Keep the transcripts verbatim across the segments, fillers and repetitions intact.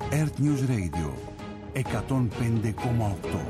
Earth News Radio εκατόν πέντε κόμμα οκτώ.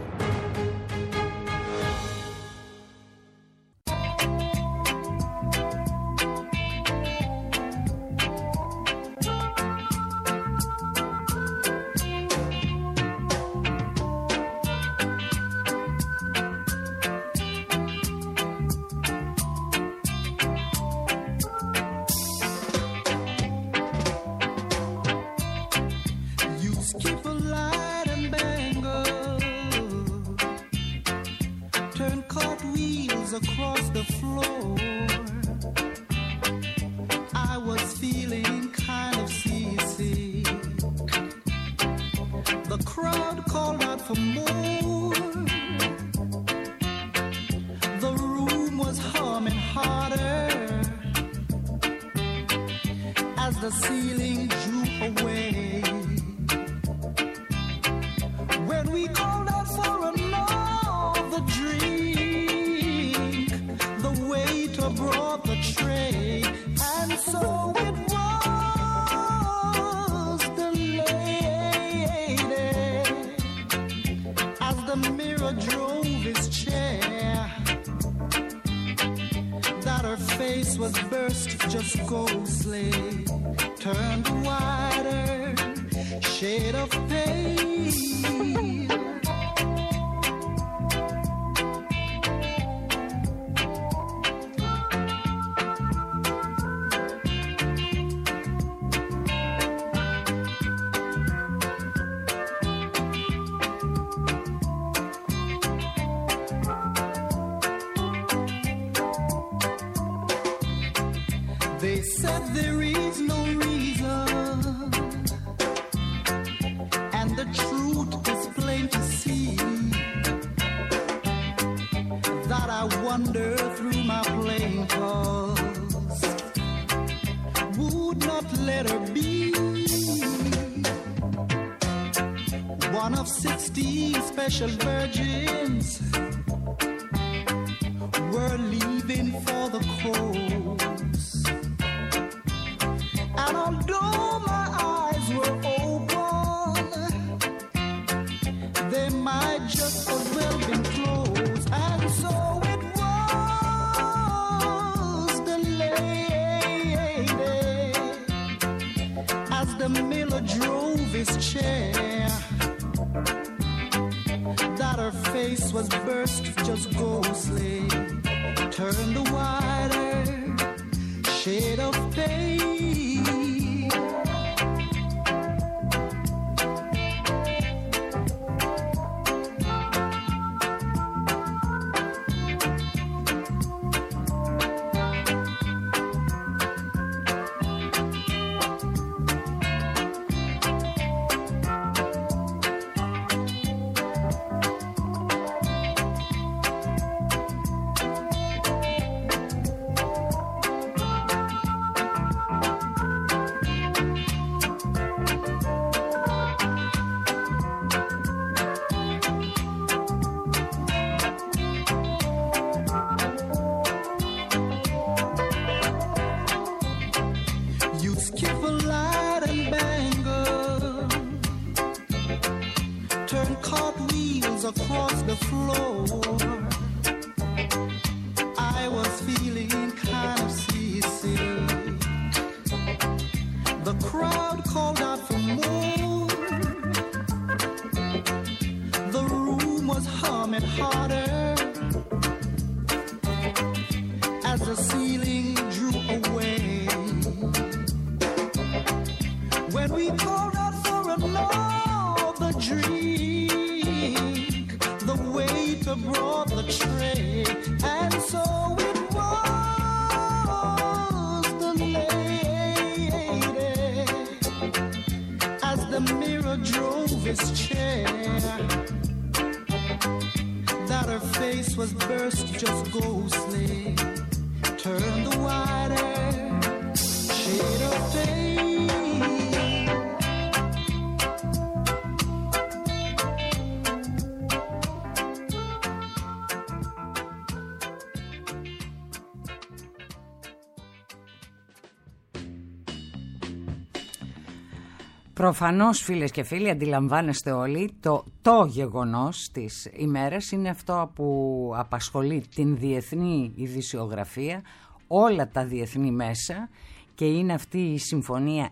Προφανώς, φίλες και φίλοι, αντιλαμβάνεστε όλοι, το, το γεγονός της ημέρας είναι αυτό που απασχολεί την διεθνή ειδησιογραφία, όλα τα διεθνή μέσα, και είναι αυτή η συμφωνία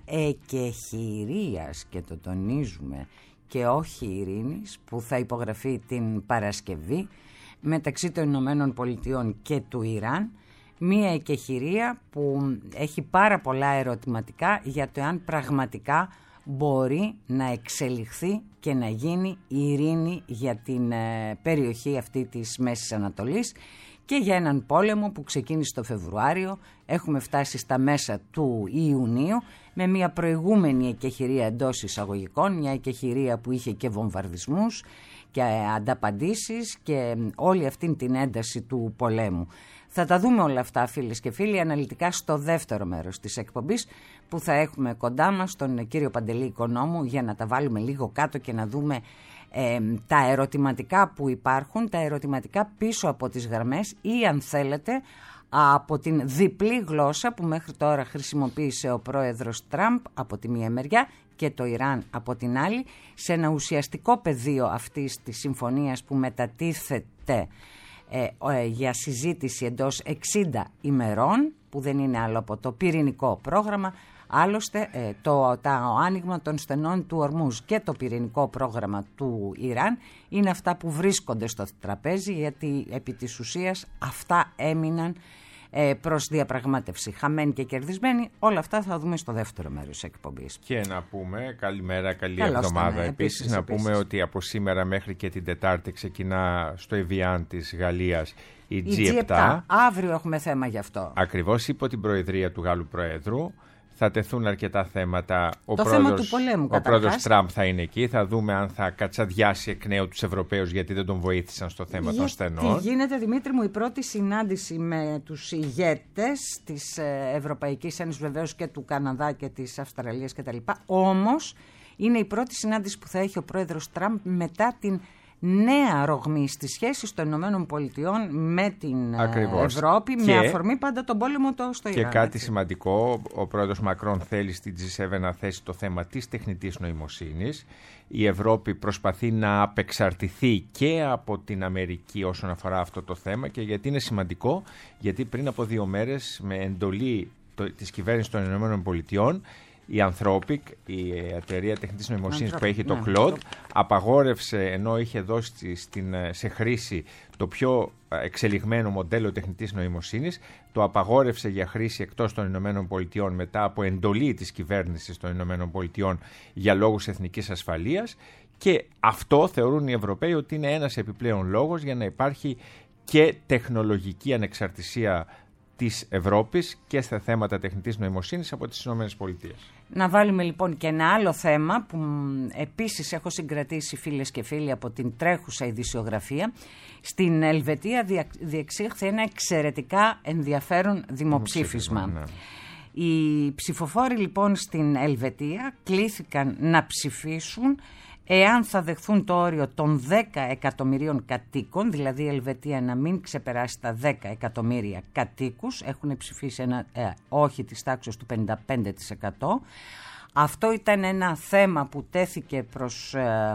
εκεχηρίας, και το τονίζουμε, και όχι ειρήνης, που θα υπογραφεί την Παρασκευή μεταξύ των Ηνωμένων Πολιτειών και του Ιράν. Μία εκεχηρία που έχει πάρα πολλά ερωτηματικά για το αν πραγματικά μπορεί να εξελιχθεί και να γίνει ειρήνη για την ε, περιοχή αυτή της Μέσης Ανατολής και για έναν πόλεμο που ξεκίνησε το Φεβρουάριο. Έχουμε φτάσει στα μέσα του Ιουνίου με μια προηγούμενη εκεχηρία εντός εισαγωγικών, μια εκεχηρία που είχε και βομβαρδισμούς και ανταπαντήσεις και όλη αυτήν την ένταση του πολέμου. Θα τα δούμε όλα αυτά, φίλες και φίλοι, αναλυτικά στο δεύτερο μέρος της εκπομπής, που θα έχουμε κοντά μας τον κύριο Παντελή Οικονόμου, για να τα βάλουμε λίγο κάτω και να δούμε ε, τα ερωτηματικά που υπάρχουν, τα ερωτηματικά πίσω από τις γραμμές, ή αν θέλετε από την διπλή γλώσσα που μέχρι τώρα χρησιμοποίησε ο πρόεδρος Τραμπ από τη μία μεριά και το Ιράν από την άλλη, σε ένα ουσιαστικό πεδίο αυτής της συμφωνίας που μετατίθεται ε, ε, για συζήτηση εντός εξήντα ημερών, που δεν είναι άλλο από το πυρηνικό πρόγραμμα. Άλλωστε ε, το, το άνοιγμα των στενών του Ορμούζ και το πυρηνικό πρόγραμμα του Ιράν είναι αυτά που βρίσκονται στο τραπέζι, γιατί επί της ουσίας αυτά έμειναν ε, προς διαπραγμάτευση. Χαμένοι και κερδισμένοι, όλα αυτά θα δούμε στο δεύτερο μέρος της εκπομπής. Και να πούμε καλημέρα, καλή Καλώς εβδομάδα. ήταν, Επίσης, επίσης, να επίσης. πούμε ότι από σήμερα μέχρι και την Τετάρτη ξεκινά στο Εβιάν της Γαλλίας η, Η τζι επτά. τζι επτά. Αύριο έχουμε θέμα γι' αυτό. Ακριβώς, υπό την προεδρία του Γάλλου Προέδρου. Θα τεθούν αρκετά θέματα. Ο το πρόεδρος, θέμα του πολέμου, ο καταρχάς. πρόεδρος Τραμπ θα είναι εκεί. Θα δούμε αν θα κατσαδιάσει εκ νέου τους Ευρωπαίους, γιατί δεν τον βοήθησαν στο θέμα Γιατί των στενών. γίνεται, Δημήτρη μου, η πρώτη συνάντηση με τους ηγέτες της Ευρωπαϊκής Ένωσης, βεβαίως και του Καναδά και της Αυστραλίας κτλ. Όμως είναι η πρώτη συνάντηση που θα έχει ο πρόεδρος Τραμπ μετά την νέα ρογμή στις σχέσεις των Ηνωμένων Πολιτειών με την Ακριβώς. Ευρώπη, Και- με αφορμή πάντα τον πόλεμο το στο Και Ιράν. κάτι έτσι. σημαντικό, ο πρόεδρος Μακρόν θέλει στην τζι επτά να θέσει το θέμα της τεχνητής νοημοσύνης. Η Ευρώπη προσπαθεί να απεξαρτηθεί και από την Αμερική όσον αφορά αυτό το θέμα, και γιατί είναι σημαντικό, γιατί πριν από δύο μέρες με εντολή το, της κυβέρνησης των Ηνωμένων Πολιτειών, η Anthropic, η εταιρεία τεχνητής νοημοσύνης που Anthropic, έχει το ναι, Claude, Anthropic. απαγόρευσε, ενώ είχε δώσει στην, σε χρήση το πιο εξελιγμένο μοντέλο τεχνητής νοημοσύνης, το απαγόρευσε για χρήση εκτός των Ηνωμένων Πολιτειών μετά από εντολή της κυβέρνησης των Ηνωμένων Πολιτειών για λόγους εθνικής ασφαλείας, και αυτό θεωρούν οι Ευρωπαίοι ότι είναι ένας επιπλέον λόγος για να υπάρχει και τεχνολογική ανεξαρτησία της Ευρώπης και στα θέματα τεχνητής νοημοσύνης από τις Ηνωμένες Πολιτείες. Να βάλουμε λοιπόν και ένα άλλο θέμα που μ, επίσης έχω συγκρατήσει, φίλες και φίλοι, από την τρέχουσα ειδησιογραφία. Στην Ελβετία δια, διεξήχθη ένα εξαιρετικά ενδιαφέρον δημοψήφισμα. Ναι. Οι ψηφοφόροι λοιπόν στην Ελβετία κλήθηκαν να ψηφίσουν εάν θα δεχθούν το όριο των δέκα εκατομμυρίων κατοίκων, δηλαδή η Ελβετία να μην ξεπεράσει τα δέκα εκατομμύρια κατοίκους. Έχουν ψηφίσει ένα ε, όχι της τάξης του πενήντα πέντε τοις εκατό. Αυτό ήταν ένα θέμα που τέθηκε προς, ε,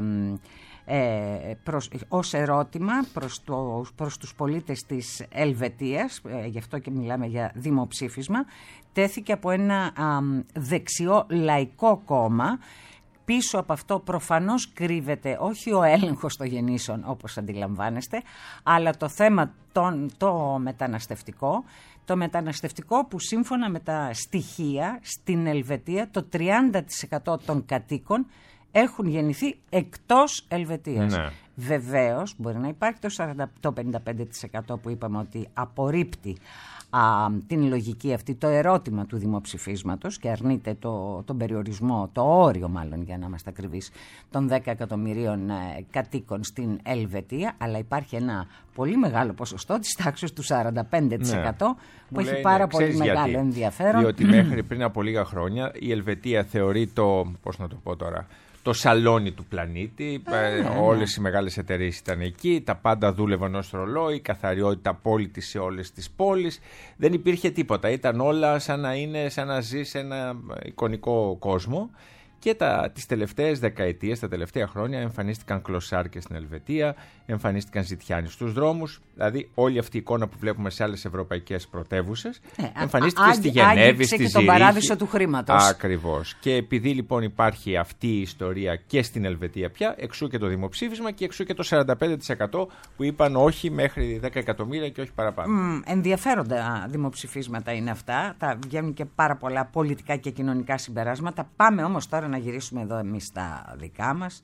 ε, προς, ως ερώτημα προς, το, προς τους πολίτες της Ελβετίας, ε, γι' αυτό και μιλάμε για δημοψήφισμα. Τέθηκε από ένα α, δεξιό λαϊκό κόμμα. Πίσω από αυτό προφανώς κρύβεται όχι ο έλεγχος των γεννήσεων, όπως αντιλαμβάνεστε, αλλά το θέμα τον, το μεταναστευτικό. Το μεταναστευτικό που σύμφωνα με τα στοιχεία στην Ελβετία το τριάντα τοις εκατό των κατοίκων έχουν γεννηθεί εκτός Ελβετίας. Ναι. Βεβαίως μπορεί να υπάρχει το, σαράντα, το πενήντα πέντε τοις εκατό που είπαμε ότι απορρίπτει α, την λογική αυτή, το ερώτημα του δημοψηφίσματος, και αρνείται το, τον περιορισμό, το όριο μάλλον για να είμαστε ακριβείς, των δέκα εκατομμυρίων ε, κατοίκων στην Ελβετία, αλλά υπάρχει ένα πολύ μεγάλο ποσοστό της τάξης του σαράντα πέντε τοις εκατό Ναι. που έχει Λέει, πάρα ναι, πολύ ξέρεις μεγάλο γιατί. ενδιαφέρον. Διότι μέχρι πριν από λίγα χρόνια η Ελβετία θεωρεί το, πώς να το πω τώρα, το σαλόνι του πλανήτη. Ε, ναι, όλες οι μεγάλες εταιρείες ήταν εκεί, τα πάντα δούλευαν ως ρολόι, καθαριότητα απόλυτη σε όλες τις πόλεις. Δεν υπήρχε τίποτα. Ήταν όλα σαν να είναι, σαν να ζει σε ένα εικονικό κόσμο. Και τα, τις τελευταίες δεκαετίες, τα τελευταία χρόνια εμφανίστηκαν κλωσάρκες στην Ελβετία, εμφανίστηκαν ζητιάνοι στους δρόμους. Δηλαδή όλη αυτή η εικόνα που βλέπουμε σε άλλες ευρωπαϊκές πρωτεύουσες ε, εμφανίστηκε α, στη Γενέβη, στη Ζηρίχη. Και τον παράδεισο του χρήματος. Ακριβώς. Και επειδή λοιπόν υπάρχει αυτή η ιστορία και στην Ελβετία πια, εξού και το δημοψήφισμα και εξού και το σαράντα πέντε τοις εκατό που είπαν όχι μέχρι δέκα εκατομμύρια και όχι παραπάνω. Mm, ενδιαφέροντα δημοψηφίσματα είναι αυτά. Τα βγαίνουν και πάρα πολλά πολιτικά και κοινωνικά συμπεράσματα. Πάμε όμως τώρα να γυρίσουμε εδώ εμείς τα δικά μας,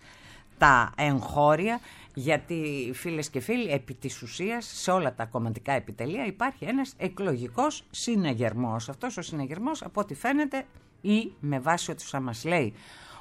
τα εγχώρια, γιατί φίλες και φίλοι, επί της ουσίας σε όλα τα κομματικά επιτελεία υπάρχει ένας εκλογικός συναγερμός. Αυτός ο συναγερμός, από ό,τι φαίνεται, ή με βάση ό,τι θα μας λέει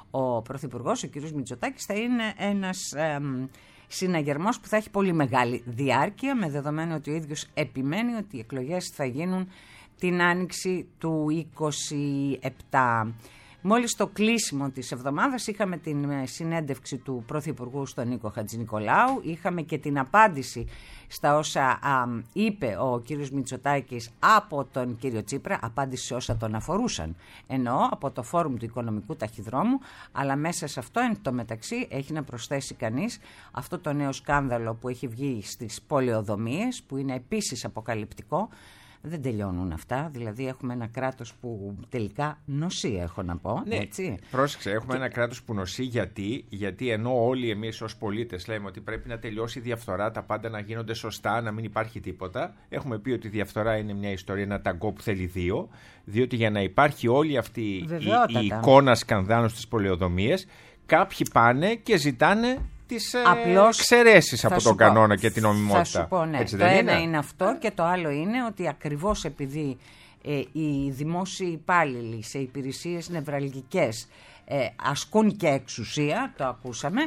ο Πρωθυπουργός, ο κ. Μητσοτάκης, θα είναι ένας εμ, συναγερμός που θα έχει πολύ μεγάλη διάρκεια, με δεδομένο ότι ο ίδιος επιμένει ότι οι εκλογές θα γίνουν την άνοιξη του είκοσι επτά. Μόλις το κλείσιμο της εβδομάδας είχαμε την συνέντευξη του Πρωθυπουργού στον Νίκο Χατζηνικολάου, είχαμε και την απάντηση στα όσα α, είπε ο κύριος Μητσοτάκης από τον κύριο Τσίπρα, απάντηση σε όσα τον αφορούσαν, εννοώ από το Φόρουμ του Οικονομικού Ταχυδρόμου, αλλά μέσα σε αυτό εν τω μεταξύ έχει να προσθέσει κανείς αυτό το νέο σκάνδαλο που έχει βγει στις πολεοδομίες, που είναι επίσης αποκαλυπτικό. Δεν τελειώνουν αυτά, δηλαδή έχουμε ένα κράτος που τελικά νοσεί, έχω να πω, ναι, έτσι. Πρόσεξε, έχουμε και... ένα κράτος που νοσεί γιατί, γιατί ενώ όλοι εμείς ως πολίτες λέμε ότι πρέπει να τελειώσει η διαφθορά, τα πάντα να γίνονται σωστά, να μην υπάρχει τίποτα, έχουμε πει ότι η διαφθορά είναι μια ιστορία, ένα ταγκό που θέλει δύο, διότι για να υπάρχει όλη αυτή η, η εικόνα σκανδάλων στις πολεοδομίες, κάποιοι πάνε και ζητάνε τις εξαιρέσεις από τον πω, κανόνα και την νομιμότητα. Θα σου πω, ναι. Έτσι το δεν ένα είναι? είναι αυτό και το άλλο είναι ότι ακριβώς επειδή ε, οι δημόσιοι υπάλληλοι σε υπηρεσίες νευραλγικές ε, ασκούν και εξουσία, το ακούσαμε,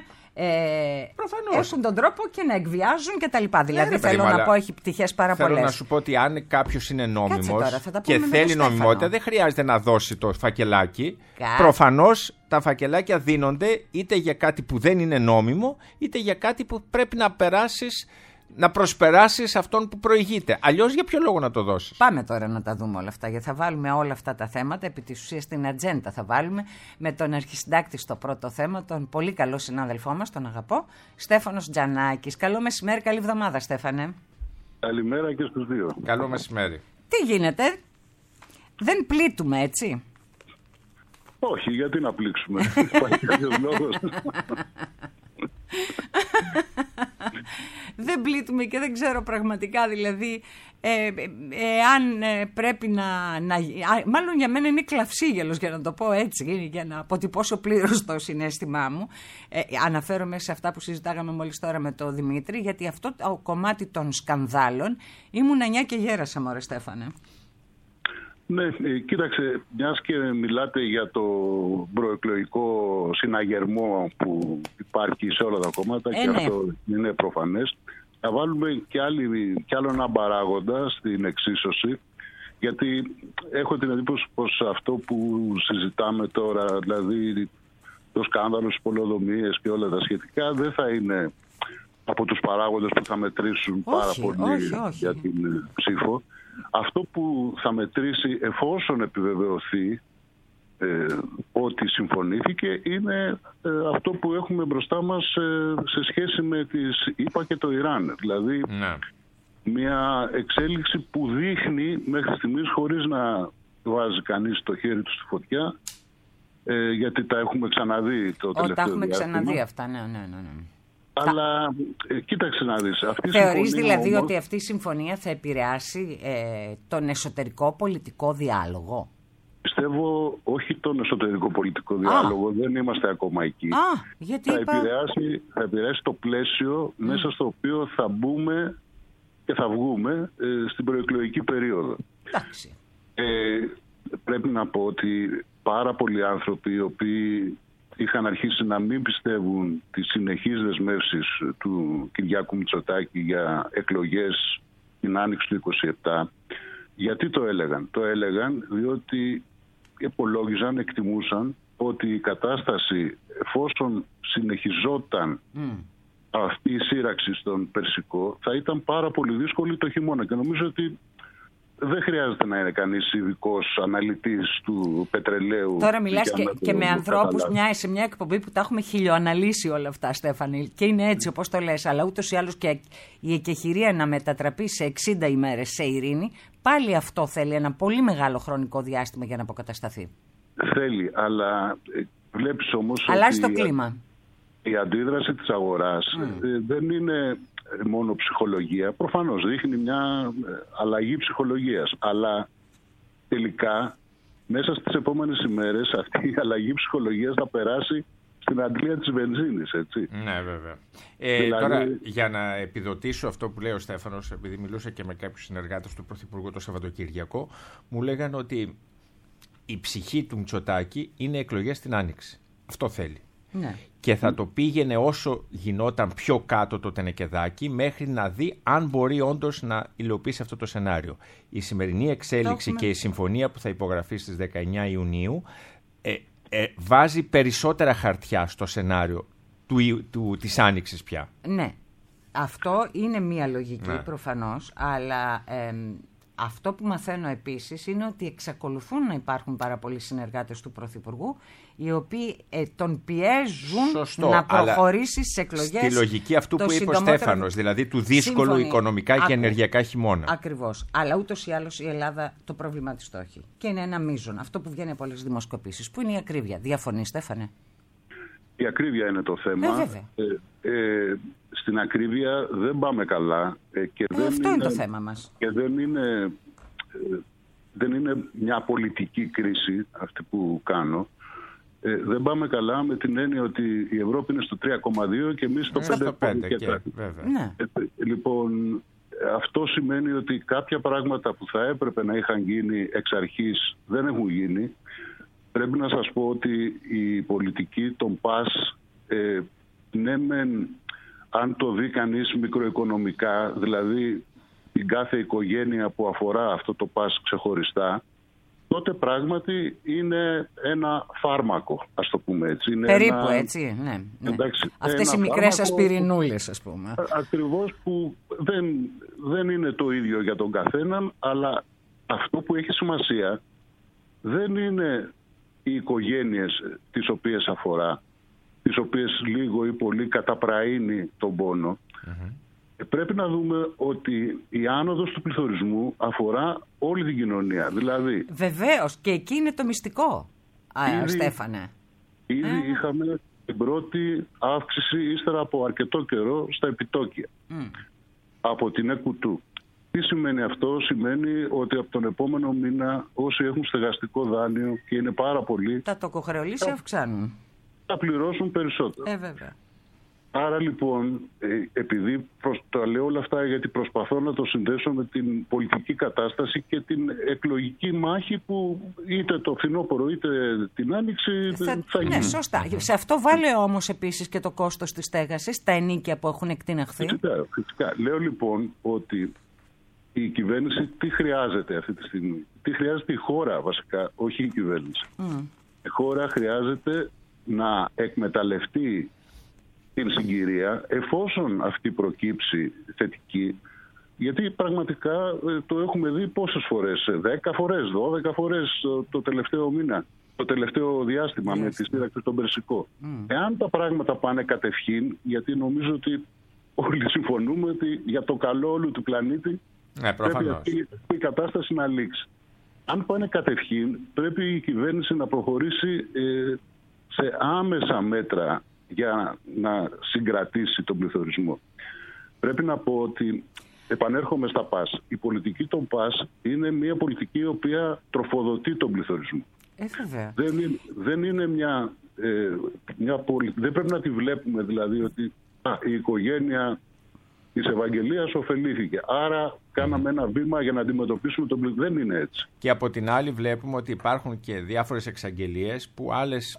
ε, έχουν τον τρόπο και να εκβιάζουν και τα λοιπά. Δηλαδή ναι, θέλω να πω έχει πτυχές πάρα πολλές. Θέλω να σου πω ότι αν κάποιος είναι νόμιμος και θέλει νομιμότητα, δεν χρειάζεται να δώσει το φακελάκι. Κα... Προφανώς τα φακελάκια δίνονται είτε για κάτι που δεν είναι νόμιμο, είτε για κάτι που πρέπει να περάσεις, να προσπεράσεις αυτόν που προηγείται. Αλλιώς για ποιο λόγο να το δώσεις? Πάμε τώρα να τα δούμε όλα αυτά, γιατί θα βάλουμε όλα αυτά τα θέματα, επί της ουσίας στην ατζέντα θα βάλουμε, με τον αρχισυντάκτη στο πρώτο θέμα, τον πολύ καλό συνάδελφό μας, τον αγαπώ, Στέφανος Τζανάκης. Καλό μεσημέρι, καλή εβδομάδα, Στέφανε. Καλημέρα και στους δύο. Καλό μεσημέρι. Τι γίνεται, δεν πλήττουμε έτσι? Όχι, γιατί να πλήξουμε? Υπάρχει κάποιος λόγος? Δεν πλήττουμε και δεν ξέρω πραγματικά, δηλαδή εάν ε, ε, πρέπει να, να... Μάλλον για μένα είναι κλαυσίγελος, για να το πω έτσι, για να αποτυπώσω πλήρως το συναίσθημά μου. Ε, αναφέρομαι σε αυτά που συζητάγαμε μόλις τώρα με τον Δημήτρη, γιατί αυτό το κομμάτι των σκανδάλων ήμουν νιά και γέρασα, μωρέ Στέφανε. Ναι, κοίταξε, μιας και μιλάτε για το προεκλογικό συναγερμό που υπάρχει σε όλα τα κόμματα ε, και ναι. αυτό είναι προφανές, θα βάλουμε και, άλλη, και άλλο ένα παράγοντα στην εξίσωση, γιατί έχω την εντύπωση πως αυτό που συζητάμε τώρα, δηλαδή το σκάνδαλο στις πολεοδομίες και όλα τα σχετικά, δεν θα είναι από τους παράγοντες που θα μετρήσουν όχι, πάρα πολύ όχι, όχι. για την ψήφο. Αυτό που θα μετρήσει εφόσον επιβεβαιωθεί ε, ότι συμφωνήθηκε είναι ε, αυτό που έχουμε μπροστά μας ε, σε σχέση με τις ΗΠΑ και το Ιράν. Δηλαδή ναι. μια εξέλιξη που δείχνει μέχρι στιγμής, χωρίς να βάζει κανείς το χέρι του στη φωτιά, ε, γιατί τα έχουμε ξαναδεί το τελευταίο διάστημα. Τα έχουμε διάστημα. ξαναδεί αυτά, ναι, ναι, ναι. ναι. Αλλά ε, κοίταξε να δεις. Αυτή Θεωρείς δηλαδή όμως, ότι αυτή η συμφωνία θα επηρεάσει ε, τον εσωτερικό πολιτικό διάλογο? Πιστεύω όχι τον εσωτερικό πολιτικό διάλογο. Α. Δεν είμαστε ακόμα εκεί. Α, γιατί θα, είπα... επηρεάσει, θα επηρεάσει το πλαίσιο mm. μέσα στο οποίο θα μπούμε και θα βγούμε ε, στην προεκλογική περίοδο. Εντάξει. Ε, πρέπει να πω ότι πάρα πολλοί άνθρωποι οι οποίοι είχαν αρχίσει να μην πιστεύουν τις συνεχείς δεσμεύσεις του Κυριάκου Μητσοτάκη για εκλογές την άνοιξη του είκοσι επτά. Γιατί το έλεγαν? Το έλεγαν διότι υπολόγιζαν, εκτιμούσαν ότι η κατάσταση, εφόσον συνεχιζόταν mm. αυτή η σύραξη στον Περσικό, θα ήταν πάρα πολύ δύσκολη το χειμώνα. Και νομίζω ότι δεν χρειάζεται να είναι κανείς ειδικός αναλυτής του πετρελαίου. Τώρα μιλάς και, και με ανθρώπους μια, σε μια εκπομπή που τα έχουμε χιλιοαναλύσει όλα αυτά, Στέφανη. Και είναι έτσι όπως το λες. Αλλά ούτως ή άλλως και η εκεχηρία να μετατραπεί σε εξήντα ημέρες σε ειρήνη, πάλι αυτό θέλει ένα πολύ μεγάλο χρονικό διάστημα για να αποκατασταθεί. Θέλει, αλλά βλέπεις όμως. Αλλάζει το κλίμα. Η αντίδραση της αγοράς mm. δεν είναι μόνο ψυχολογία. Προφανώς δείχνει μια αλλαγή ψυχολογίας. Αλλά τελικά μέσα στις επόμενες ημέρες αυτή η αλλαγή ψυχολογίας θα περάσει στην αντλία της βενζίνης, έτσι. Ναι, βέβαια. Ε, δηλαδή... Τώρα, για να επιδοτήσω αυτό που λέει ο Στέφανος, επειδή μιλούσα και με κάποιους συνεργάτες του Πρωθυπουργού το Σαββατοκύριακο, μου λέγανε ότι η ψυχή του Μητσοτάκη είναι εκλογές στην Άνοιξη. Αυτό θέλει. Ναι. Και θα το πήγαινε όσο γινόταν πιο κάτω το τενεκεδάκι μέχρι να δει αν μπορεί όντως να υλοποιήσει αυτό το σενάριο. Η σημερινή εξέλιξη έχουμε... και η συμφωνία που θα υπογραφεί στις δεκαεννιά Ιουνίου ε, ε, βάζει περισσότερα χαρτιά στο σενάριο του, του, της Άνοιξης πια. Ναι, αυτό είναι μία λογική, ναι, προφανώς, αλλά... Ε, αυτό που μαθαίνω επίσης είναι ότι εξακολουθούν να υπάρχουν πάρα πολλοί συνεργάτες του Πρωθυπουργού οι οποίοι ε, τον πιέζουν, σωστό, να προχωρήσει στις εκλογές. Στη λογική αυτού που είπε ο Στέφανος, δηλαδή του δύσκολου σύμφωνοι, οικονομικά και ακου... ενεργειακά χειμώνα. Ακριβώς. Αλλά ούτως ή άλλως η Ελλάδα το πρόβλημα της το έχει. Και είναι ένα μείζον. Αυτό που βγαίνει από όλες τις δημοσκοπήσεις. Πού είναι η ακρίβεια. Διαφωνείς, Στέφανε? Η ακρίβεια είναι το θέμα. Ε, ε, ε, στην ακρίβεια δεν πάμε καλά. Ε, και ε, δεν αυτό είναι, είναι το θέμα μας. Και δεν είναι, ε, δεν είναι μια πολιτική κρίση αυτή που κάνω. Ε, δεν πάμε καλά με την έννοια ότι η Ευρώπη είναι στο τρία κόμμα δύο και εμείς στο πέντε κόμμα πέντε. Ναι. Ε, λοιπόν, αυτό σημαίνει ότι κάποια πράγματα που θα έπρεπε να είχαν γίνει εξ αρχής δεν έχουν γίνει. Πρέπει να σας πω ότι η πολιτική των ΠΑΣ, ε, ναι μεν, αν το δει κανείς μικροοικονομικά, δηλαδή την κάθε οικογένεια που αφορά αυτό το ΠΑΣ ξεχωριστά, τότε πράγματι είναι ένα φάρμακο, ας το πούμε έτσι. Είναι περίπου ένα... έτσι, ναι. ναι. Εντάξει, αυτές οι μικρές ασπιρινούλες, ας πούμε. Ακριβώς, που δεν, δεν είναι το ίδιο για τον καθέναν, αλλά αυτό που έχει σημασία δεν είναι οι οικογένειες τις οποίες αφορά, τις οποίες λίγο ή πολύ καταπραίνει τον πόνο. Mm-hmm. Πρέπει να δούμε ότι η άνοδος του πληθωρισμού αφορά όλη την κοινωνία. Δηλαδή, βεβαίως, και εκεί είναι το μυστικό, ήδη, Στέφανε. Ήδη ε. είχαμε την πρώτη αύξηση ύστερα από αρκετό καιρό στα επιτόκια. Mm. Από την ΕΚΟΥΤΟΥ. Τι σημαίνει αυτό? Σημαίνει ότι από τον επόμενο μήνα όσοι έχουν στεγαστικό δάνειο, και είναι πάρα πολλοί, τα τοκοχρεωλήσια αυξάνουν. Θα πληρώσουν περισσότερο. Ε, βέβαια. Άρα λοιπόν, επειδή προς, το λέω όλα αυτά γιατί προσπαθώ να το συνδέσω με την πολιτική κατάσταση και την εκλογική μάχη που είτε το φθινόπωρο είτε την άνοιξη θα, θα γίνει. Ναι, σωστά. Σε αυτό βάλε όμως επίσης και το κόστος της στέγασης, τα ενοίκια που έχουν εκτιναχθεί. Φυσικά, φυσικά. Λέω λοιπόν ότι η κυβέρνηση τι χρειάζεται αυτή τη στιγμή? Τι χρειάζεται η χώρα βασικά, όχι η κυβέρνηση. Mm. Η χώρα χρειάζεται να εκμεταλλευτεί την συγκυρία εφόσον αυτή προκύψει θετική, γιατί πραγματικά το έχουμε δει πόσες φορές, δέκα φορές, δώδεκα φορές το, το τελευταίο μήνα, το τελευταίο διάστημα yes. με τη σύραξη στον Περσικό. Mm. Εάν τα πράγματα πάνε κατευχήν, γιατί νομίζω ότι όλοι συμφωνούμε ότι για το καλό όλου του πλανήτη ναι, πρέπει αυτή η κατάσταση να λήξει. Αν πάνε κατευχήν, πρέπει η κυβέρνηση να προχωρήσει ε, σε άμεσα μέτρα για να συγκρατήσει τον πληθωρισμό. Πρέπει να πω ότι, επανέρχομαι στα ΠΑΣ, η πολιτική των ΠΑΣ είναι μια πολιτική η οποία τροφοδοτεί τον πληθωρισμό. Ε, δεν, είναι, δεν είναι μια, ε, μια πολιτική, δεν πρέπει να τη βλέπουμε δηλαδή ότι α, η οικογένεια της Ευαγγελίας ωφελήθηκε. Άρα κάναμε ένα βήμα για να αντιμετωπίσουμε τον πληθωρισμό. Δεν είναι έτσι. Και από την άλλη βλέπουμε ότι υπάρχουν και διάφορες εξαγγελίες που άλλες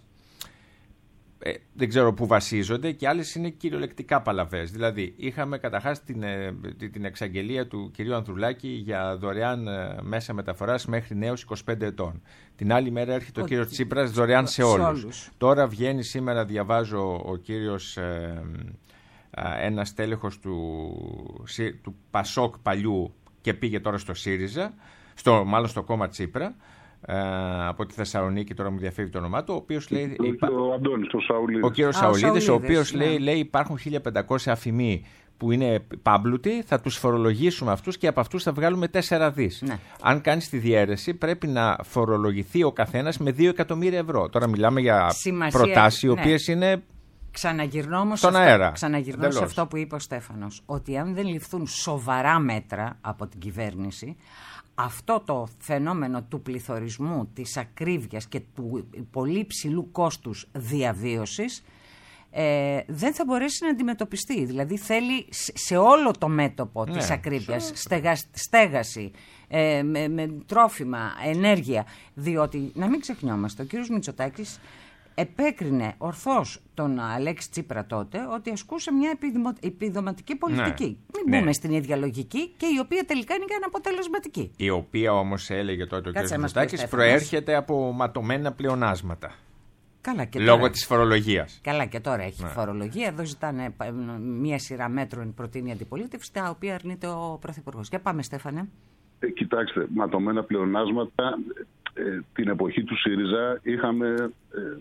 Ε, δεν ξέρω πού βασίζονται και άλλες είναι κυριολεκτικά παλαβές. Δηλαδή, είχαμε καταρχάς την, την εξαγγελία του κυρίου Ανδρουλάκη για δωρεάν μέσα μεταφοράς μέχρι νέους είκοσι πέντε ετών. Την άλλη μέρα έρχεται ο, ο κύριος Τσίπρας δωρεάν σε όλους. όλους. Τώρα βγαίνει σήμερα, διαβάζω, ο κύριος, ε, ε, ένας τέλεχος του, του Πασόκ παλιού και πήγε τώρα στο ΣΥΡΙΖΑ, στο, μάλλον στο κόμμα Τσίπρα, ε, από τη Θεσσαλονίκη, τώρα μου διαφεύγει το όνομά του, ο οποίος λέει... Ο, υπά... ο Αντώνης, ο Σαουλίδης. Ο κύριος Σαουλίδης, ο οποίος ναι. λέει, λέει υπάρχουν χίλια πεντακόσια αφημοί που είναι πάμπλουτοι, θα τους φορολογήσουμε αυτούς και από αυτούς θα βγάλουμε τέσσερα δις. Ναι. Αν κάνεις τη διαίρεση, πρέπει να φορολογηθεί ο καθένας με δύο εκατομμύρια ευρώ. Τώρα μιλάμε για Σημασία, προτάσεις οι οποίες ναι. είναι Ξαναγυρνώ όμως στον αυτό, αέρα. Ξαναγυρνώ σε αυτό που είπε ο Στέφανος, ότι αν δεν ληφθούν σοβαρά μέτρα από την κυβέρνηση, αυτό το φαινόμενο του πληθωρισμού, της ακρίβειας και του πολύ ψηλού κόστους διαβίωσης Ε, δεν θα μπορέσει να αντιμετωπιστεί. Δηλαδή θέλει σε όλο το μέτωπο ναι, της ακρίβειας στεγα, στέγαση, ε, με, με τρόφιμα, ενέργεια. Διότι, να μην ξεχνιόμαστε, ο κύριος Μητσοτάκης επέκρινε ορθώς τον Αλέξη Τσίπρα τότε ότι ασκούσε μια επιδημο, επιδοματική πολιτική. Ναι, μην μπούμε ναι. στην ίδια λογική και η οποία τελικά είναι και αναποτελεσματική. Η οποία όμως έλεγε τότε ο κύριος Μητσοτάκης προέρχεται από ματωμένα πλεονάσματα. Καλά και Λόγω τώρα, της φορολογίας. Καλά και τώρα έχει ναι. φορολογία. Εδώ ζητάνε μία σειρά μέτρων προτείνει η αντιπολίτευση, τα οποία αρνείται ο Πρωθυπουργός. Για πάμε, Στέφανε. Ε, κοιτάξτε, ματωμένα πλεονάσματα. Ε, την εποχή του ΣΥΡΙΖΑ είχαμε, ε, ε,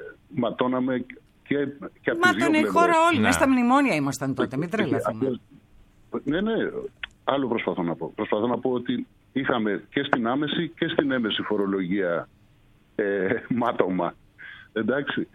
ματώναμε και, και από τις δύο Μάτωνε η χώρα όλη. Μέσα στα μνημόνια ήμασταν τότε. Μην τρελαθούμε. Ναι, ναι. Άλλο προσπαθώ να πω. Προσπαθώ να πω ότι είχαμε και στην άμεση και στην έμεση φορολογία ε, μάτωμα. Εντάξει,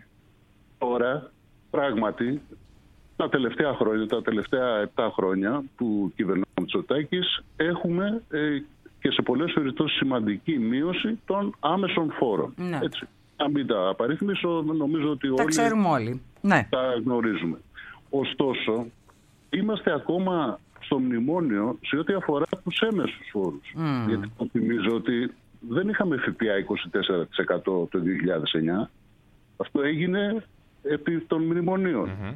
τώρα πράγματι τα τελευταία χρόνια, τα τελευταία επτά χρόνια που κυβερνάει ο Μητσοτάκης έχουμε ε, και σε πολλές περιπτώσεις σημαντική μείωση των άμεσων φόρων. Ναι. Έτσι. Αν μην τα απαριθμίσω, νομίζω ότι τα όλοι ξέρουμε όλοι. Ναι. τα γνωρίζουμε. Ωστόσο, είμαστε ακόμα στο μνημόνιο σε ό,τι αφορά τους έμεσους φόρους. Mm. Γιατί θυμίζω ότι δεν είχαμε ΦΠΑ είκοσι τέσσερα τοις εκατό το δύο χιλιάδες εννιά. Αυτό έγινε επί των μνημονίων. Mm-hmm.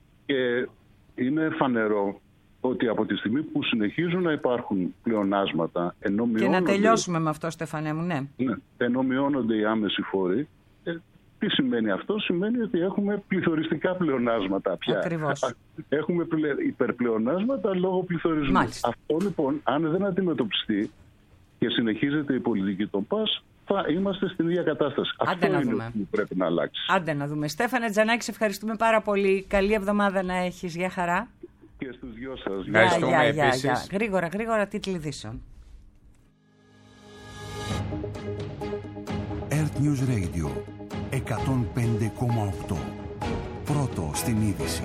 Και είναι φανερό ότι από τη στιγμή που συνεχίζουν να υπάρχουν πλεονάσματα, ενώ και να τελειώσουμε με αυτό, Στεφανέ μου, ναι. ναι ενώ μειώνονται οι άμεσοι φόροι, ε, τι σημαίνει αυτό? Σημαίνει ότι έχουμε πληθωριστικά πλεονάσματα πια. Ακριβώς. Έχουμε υπερπλεονάσματα λόγω πληθωρισμού. Μάλιστα. Αυτό λοιπόν, αν δεν αντιμετωπιστεί και συνεχίζεται η πολιτική των ΠΑΣ, θα είμαστε στην ίδια κατάσταση. Άντε αυτό είναι δούμε. που πρέπει να αλλάξει. Άντε να δούμε. Στέφανε Τζανάκη, σε ευχαριστούμε πάρα πολύ. Καλή εβδομάδα να έχεις. Γεια χαρά. Και στους δυο σας. Ευχαριστούμε γεια, γεια, επίσης. γεια. Γρήγορα, γρήγορα τίτλοι ειδήσεων. Earth News Radio εκατόν πέντε κόμμα οκτώ. Πρώτο στην είδηση.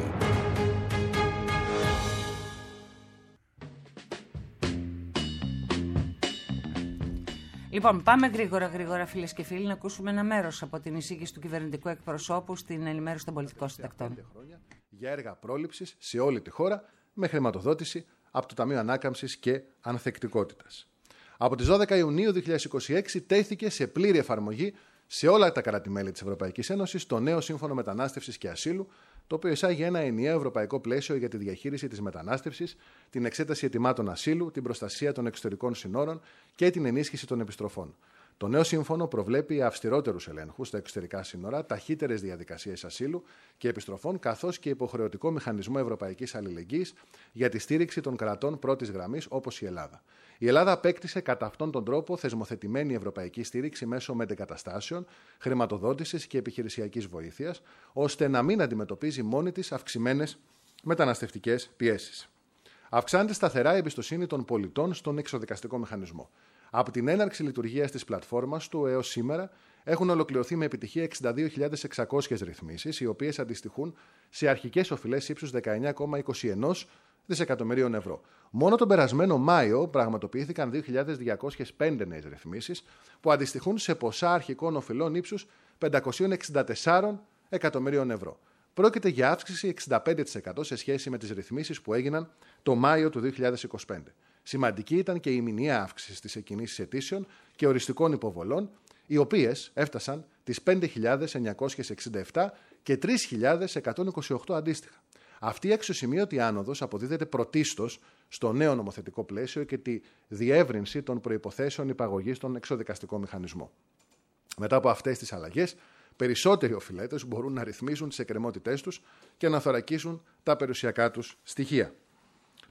Λοιπόν, πάμε γρήγορα, γρήγορα, φίλες και φίλοι, να ακούσουμε ένα μέρος από την εισήγηση του κυβερνητικού εκπροσώπου στην ενημέρωση των πολιτικών συντακτών. Για έργα πρόληψης σε όλη τη χώρα με χρηματοδότηση από το Ταμείο Ανάκαμψης και Ανθεκτικότητας. Από τις δώδεκα Ιουνίου δύο χιλιάδες είκοσι έξι τέθηκε σε πλήρη εφαρμογή σε όλα τα κράτη-μέλη της Ευρωπαϊκής Ένωσης το νέο Σύμφωνο Μετανάστευσης και Ασύλου, το οποίο εισάγει ένα ενιαίο ευρωπαϊκό πλαίσιο για τη διαχείριση της μετανάστευσης, την εξέταση αιτημάτων ασύλου, την προστασία των εξωτερικών συνόρων και την ενίσχυση των επιστροφών. Το νέο σύμφωνο προβλέπει αυστηρότερους ελέγχους στα εξωτερικά σύνορα, ταχύτερες διαδικασίες ασύλου και επιστροφών, καθώς και υποχρεωτικό μηχανισμό ευρωπαϊκής αλληλεγγύης για τη στήριξη των κρατών πρώτης γραμμής όπως η Ελλάδα. Η Ελλάδα απέκτησε κατά αυτόν τον τρόπο θεσμοθετημένη ευρωπαϊκή στήριξη μέσω μετεγκαταστάσεων, χρηματοδότησης και επιχειρησιακής βοήθειας, ώστε να μην αντιμετωπίζει μόνη της αυξημένες μεταναστευτικές πιέσεις. Αυξάνεται σταθερά η εμπιστοσύνη των πολιτών στον εξωδικαστικό μηχανισμό. Από την έναρξη λειτουργίας της πλατφόρμας του έως σήμερα έχουν ολοκληρωθεί με επιτυχία εξήντα δύο χιλιάδες εξακόσιες ρυθμίσεις, οι οποίες αντιστοιχούν σε αρχικές οφειλές ύψους δεκαεννιά κόμμα είκοσι ένα δισεκατομμυρίων ευρώ. Μόνο τον περασμένο Μάιο πραγματοποιήθηκαν δύο χιλιάδες διακόσιες πέντε νέες ρυθμίσεις, που αντιστοιχούν σε ποσά αρχικών οφειλών ύψους πεντακόσια εξήντα τέσσερα εκατομμυρίων ευρώ. Πρόκειται για αύξηση εξήντα πέντε τοις εκατό σε σχέση με τις ρυθμίσεις που έγιναν το Μάιο του δύο χιλιάδες είκοσι πέντε. Σημαντική ήταν και η μηνιαία αύξηση στις εκκινήσεις αιτήσεων και οριστικών υποβολών, οι οποίες έφτασαν τις πέντε χιλιάδες εννιακόσιες εξήντα επτά και τρεις χιλιάδες εκατόν είκοσι οκτώ αντίστοιχα. Αυτή η αξιοσημείωτη άνοδος αποδίδεται πρωτίστως στο νέο νομοθετικό πλαίσιο και τη διεύρυνση των προϋποθέσεων υπαγωγής στον εξωδικαστικό μηχανισμό. Μετά από αυτές τις αλλαγές, περισσότεροι οφειλέτες μπορούν να ρυθμίσουν τις εκκρεμότητές τους και να θωρακίσουν τα περιουσιακά τους στοιχεία.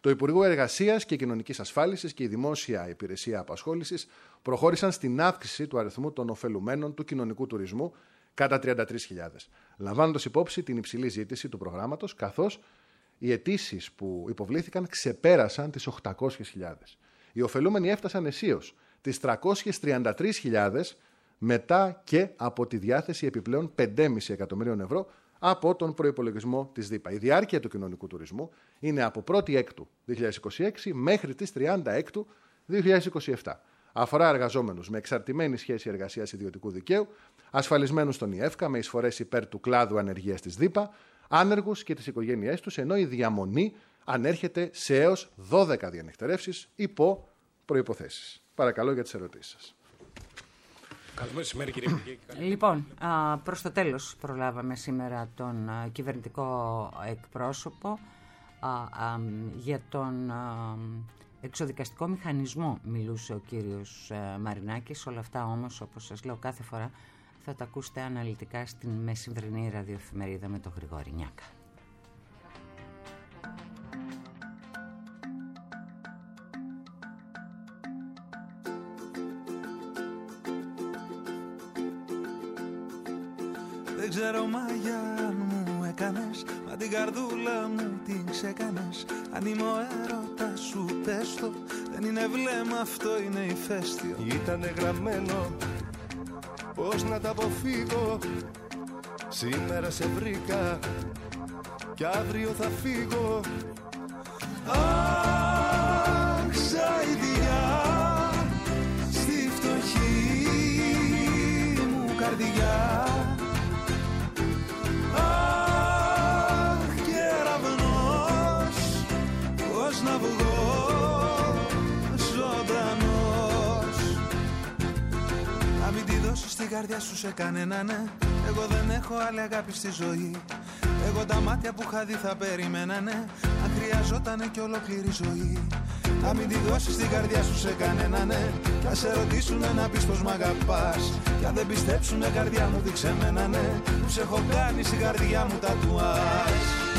Το Υπουργείο Εργασίας και Κοινωνικής Ασφάλισης και η Δημόσια Υπηρεσία Απασχόλησης προχώρησαν στην αύξηση του αριθμού των ωφελουμένων του κοινωνικού τουρισμού κατά τριάντα τρεις χιλιάδες, λαμβάνοντας υπόψη την υψηλή ζήτηση του προγράμματος, καθώς οι αιτήσεις που υποβλήθηκαν ξεπέρασαν τις οκτακόσιες χιλιάδες. Οι ωφελούμενοι έφτασαν αισίως τις τριακόσιες τριάντα τρεις χιλιάδες μετά και από τη διάθεση επιπλέον πέντε κόμμα πέντε εκατομμυρίων ευρώ από τον προϋπολογισμό της ΔΥΠΑ. Η διάρκεια του κοινωνικού τουρισμού είναι από πρώτη Έκτου δύο χιλιάδες είκοσι έξι μέχρι τις τριάντα Έκτου δύο χιλιάδες είκοσι επτά. Αφορά εργαζόμενους με εξαρτημένη σχέση εργασίας ιδιωτικού δικαίου, ασφαλισμένους στον ΙΕΦΚΑ με εισφορές υπέρ του κλάδου ανεργίας της ΔΥΠΑ, άνεργους και τις οικογένειές τους, ενώ η διαμονή ανέρχεται σε έως δώδεκα διανυκτερεύσεις υπό προϋποθέσεις. Παρακαλώ για τις ερωτήσεις σας. Καλημέρα, κύριε Υπουργέ. Λοιπόν, προς το τέλος προλάβαμε σήμερα τον κυβερνητικό εκπρόσωπο για τον εξοδικαστικό μηχανισμό μιλούσε ο κύριος Μαρινάκης. Όλα αυτά όμως, όπως σας λέω κάθε φορά, θα τα ακούσετε αναλυτικά στην μεσημβρινή ραδιοεφημερίδα με τον Γρηγόρη Νιάκα. Δεν ξέρω μαγιά μου έκανες, μα την καρδούλα μου την ξεκάνες. Αν είμαι ο έρωτας σου πες το, δεν είναι βλέμμα, αυτό είναι ηφαίστειο. Ήτανε γραμμένο πώς να τα αποφύγω. Σήμερα σε βρήκα κι αύριο θα φύγω. Αχ, σαϊδιά στη φτωχή μου καρδιά. Αχ, κεραυνός, πώς να βγω ζωντανός. Να μην τη δώσεις την καρδιά σου σε κανένα, ναι. Εγώ δεν έχω άλλη αγάπη στη ζωή. Εγώ τα μάτια που είχα δει θα περίμενα, ναι. Αν χρειαζότανε κι ολόκληρη ζωή. Να μην τη δώσεις την καρδιά σου σε κανένα, ναι. Κι αν σε ρωτήσουνε να πεις πως μ' αγαπάς. Κι αν δεν πιστέψουνε καρδιά μου δείξε μένα, ναι. Που σε έχω κάνει στην καρδιά μου τατουάζ.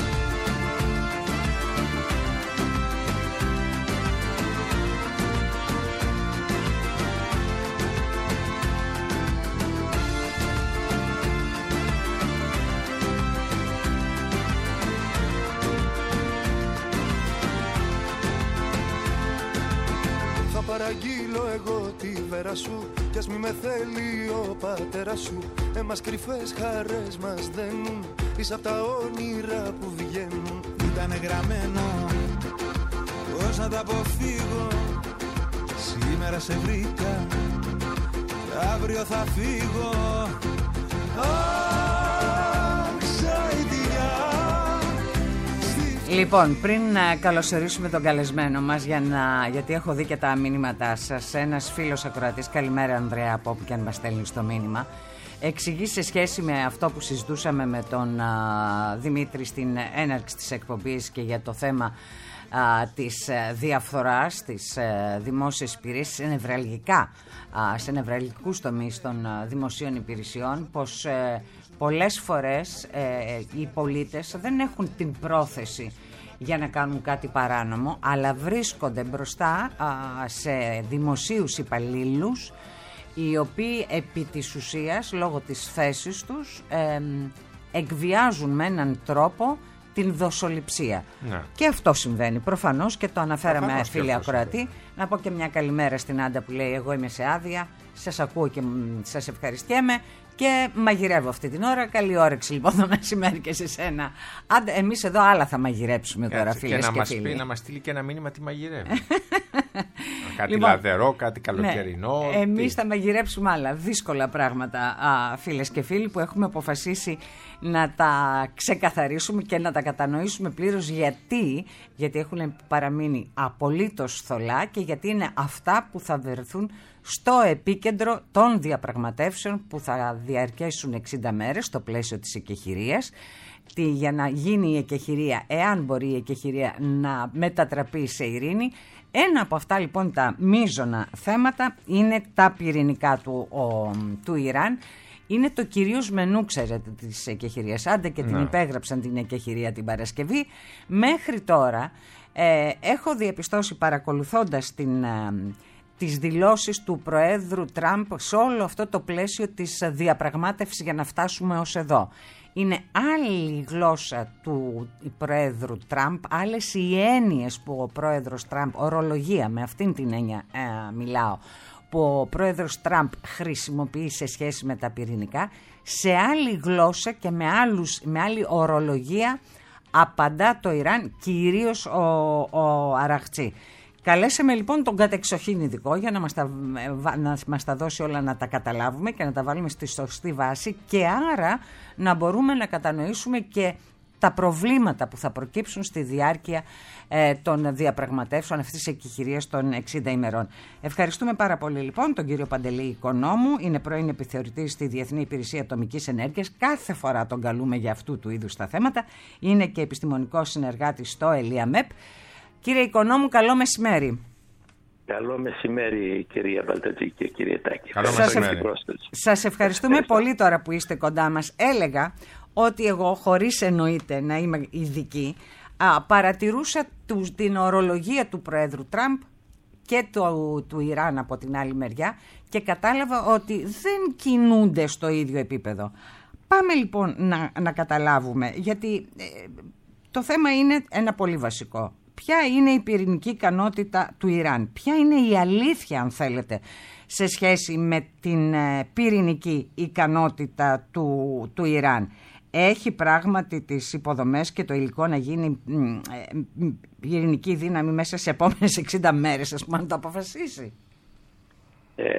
Παραγγείλω εγώ τη βέρα σου κι ας μη με θέλει ο πατέρας σου. Εμάς κρυφές χαρές μας δένουν, είσαι απ' τα όνειρα που βγαίνουν. Ήτανε γραμμένο πώς να τα αποφύγω. Σήμερα σε βρήκα και αύριο θα φύγω. Αχ, σαϊδιά. Λοιπόν, πριν καλωσορίσουμε τον καλεσμένο μας, για να, γιατί έχω δει και τα μηνύματά σας, ένας φίλος ακροατής, καλημέρα Ανδρέα, από όπου και αν μας στέλνει στο μήνυμα, εξηγεί σε σχέση με αυτό που συζητούσαμε με τον α, Δημήτρη στην έναρξη της εκπομπής και για το θέμα α, της διαφθοράς, της α, δημόσιας υπηρεσίας, σε νευραλγικά, α, σε νευραλγικούς τομείς των α, δημοσίων υπηρεσιών, πως ε, πολλές φορές ε, οι πολίτες δεν έχουν την πρόθεση για να κάνουν κάτι παράνομο, αλλά βρίσκονται μπροστά α, σε δημοσίους υπαλλήλους, οι οποίοι επί της ουσίας, λόγω της θέσης τους, ε, εκβιάζουν με έναν τρόπο την δοσοληψία. Ναι. Και αυτό συμβαίνει προφανώς και το αναφέραμε, προφανώς, φίλοι ακροατή. Να πω και μια καλημέρα στην Άντα που λέει: εγώ είμαι σε άδεια, σας ακούω και σας ευχαριστιέμαι και μαγειρεύω αυτή την ώρα. Καλή όρεξη λοιπόν το μεσημέρι και σε σένα. Άντε, εμείς εδώ άλλα θα μαγειρέψουμε τώρα, φίλες και, και, και φίλοι. Πει, να μας στείλει και ένα μήνυμα τι μαγειρεύει. Κάτι λοιπόν, λαδερό, κάτι καλοκαιρινό. Ναι, εμείς θα μαγειρέψουμε άλλα δύσκολα πράγματα, α, φίλες και φίλοι, που έχουμε αποφασίσει να τα ξεκαθαρίσουμε και να τα κατανοήσουμε πλήρως. Γιατί, γιατί έχουν παραμείνει απολύτως θολά και γιατί είναι αυτά που θα βρεθούν στο επίκεντρο των διαπραγματεύσεων που θα διαρκέσουν εξήντα μέρες στο πλαίσιο της εκεχηρίας. Τι, για να γίνει η εκεχηρία, εάν μπορεί η εκεχηρία να μετατραπεί σε ειρήνη. Ένα από αυτά λοιπόν τα μείζωνα θέματα είναι τα πυρηνικά του, ο, του Ιράν, είναι το κυρίως μενού, ξέρετε, της εκεχηρίας. Άντε και την υπέγραψαν την εκεχηρία την Παρασκευή. Μέχρι τώρα ε, έχω διαπιστώσει, παρακολουθώντας την, ε, τις δηλώσεις του Προέδρου Τραμπ σε όλο αυτό το πλαίσιο της διαπραγμάτευσης για να φτάσουμε ως εδώ. Είναι άλλη η γλώσσα του Προέδρου Τραμπ, άλλες οι έννοιες που ο Πρόεδρος Τραμπ, ορολογία, με αυτήν την έννοια ε, μιλάω, που ο Πρόεδρος Τραμπ χρησιμοποιεί σε σχέση με τα πυρηνικά, σε άλλη γλώσσα και με, άλλους, με άλλη ορολογία απαντά το Ιράν, κυρίως ο, ο Αραχτζή. Καλέσαμε λοιπόν τον κατεξοχήν ειδικό για να μας, τα, να μας τα δώσει όλα, να τα καταλάβουμε και να τα βάλουμε στη σωστή βάση, και άρα να μπορούμε να κατανοήσουμε και τα προβλήματα που θα προκύψουν στη διάρκεια ε, των διαπραγματεύσεων αυτής της εκεχηρίας των εξήντα ημερών. Ευχαριστούμε πάρα πολύ λοιπόν τον κύριο Παντελή Οικονόμου, είναι πρώην επιθεωρητής στη Διεθνή Υπηρεσία Ατομικής Ενέργειας, κάθε φορά τον καλούμε για αυτού του είδους τα θέματα, είναι και επιστημονικός συνεργάτης στο ΕΛΙΑΜΕΠ. Κύριε Οικονόμου, καλό μεσημέρι. Καλό μεσημέρι, κυρία Μπαλτατζή και κύριε Τάκη. Καλό σας, μεσημέρι. Σας ευχαριστούμε πολύ τώρα που είστε κοντά μας. Έλεγα ότι εγώ, χωρίς εννοείται να είμαι ειδική, α, παρατηρούσα του, την ορολογία του Προέδρου Τραμπ και του, του Ιράν από την άλλη μεριά και κατάλαβα ότι δεν κινούνται στο ίδιο επίπεδο. Πάμε λοιπόν να, να καταλάβουμε, γιατί ε, το θέμα είναι ένα πολύ βασικό. Ποια είναι η πυρηνική ικανότητα του Ιράν, ποια είναι η αλήθεια, αν θέλετε, σε σχέση με την ε, πυρηνική ικανότητα του, του Ιράν. Έχει πράγματι τις υποδομές και το υλικό να γίνει ε, ε, πυρηνική δύναμη μέσα σε επόμενες εξήντα μέρες, ας πούμε, να το αποφασίσει? Ε,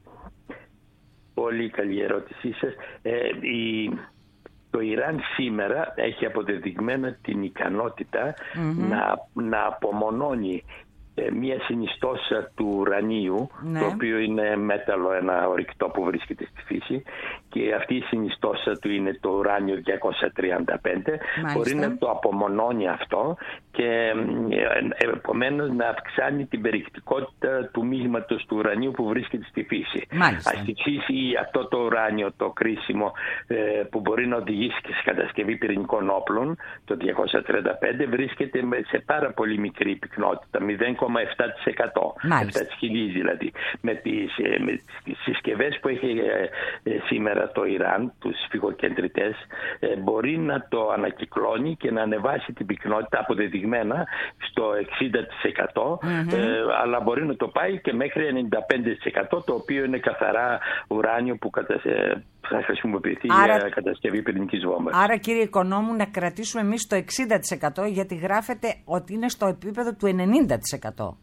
πολύ καλή ερώτησή σας. Ε, η... Το Ιράν σήμερα έχει αποδεδειγμένα την ικανότητα mm-hmm. να, να απομονώνει ε, μια συνιστόσα του ουρανίου, ναι. το οποίο είναι μέταλλο, ένα ορυκτό που βρίσκεται στη φύση, και αυτή η συνιστόσα του είναι το ουράνιο διακόσια τριάντα πέντε. Μάλιστα. Μπορεί να το απομονώνει αυτό και ε, επομένως να αυξάνει την περιεκτικότητα του μείγματος του ουρανίου που βρίσκεται στη φύση. Μάλιστα. Στη φύση αυτό το ουράνιο, το κρίσιμο, ε, που μπορεί να οδηγήσει και σε κατασκευή πυρηνικών όπλων, το διακόσια τριάντα πέντε, βρίσκεται σε πάρα πολύ μικρή πυκνότητα, μηδέν κόμμα επτά τοις εκατό. επτά χιλιάδες δηλαδή. Με τις, με τις συσκευές που έχει ε, σήμερα το Ιράν, τους σφυγοκεντρητές, ε, μπορεί να το ανακυκλώνει και να ανεβάσει την πυκνότητα αποδεδειγμένα στο εξήντα τοις εκατό, mm-hmm. ε, αλλά μπορεί να το πάει και μέχρι ενενήντα πέντε τοις εκατό, το οποίο είναι καθαρά ουράνιο που κατα... θα χρησιμοποιηθεί άρα, για κατασκευή πυρηνικής βόμβας. Άρα, κύριε Οικονόμου, να κρατήσουμε εμείς το εξήντα τοις εκατό, γιατί γράφεται ότι είναι στο επίπεδο του ενενήντα τοις εκατό.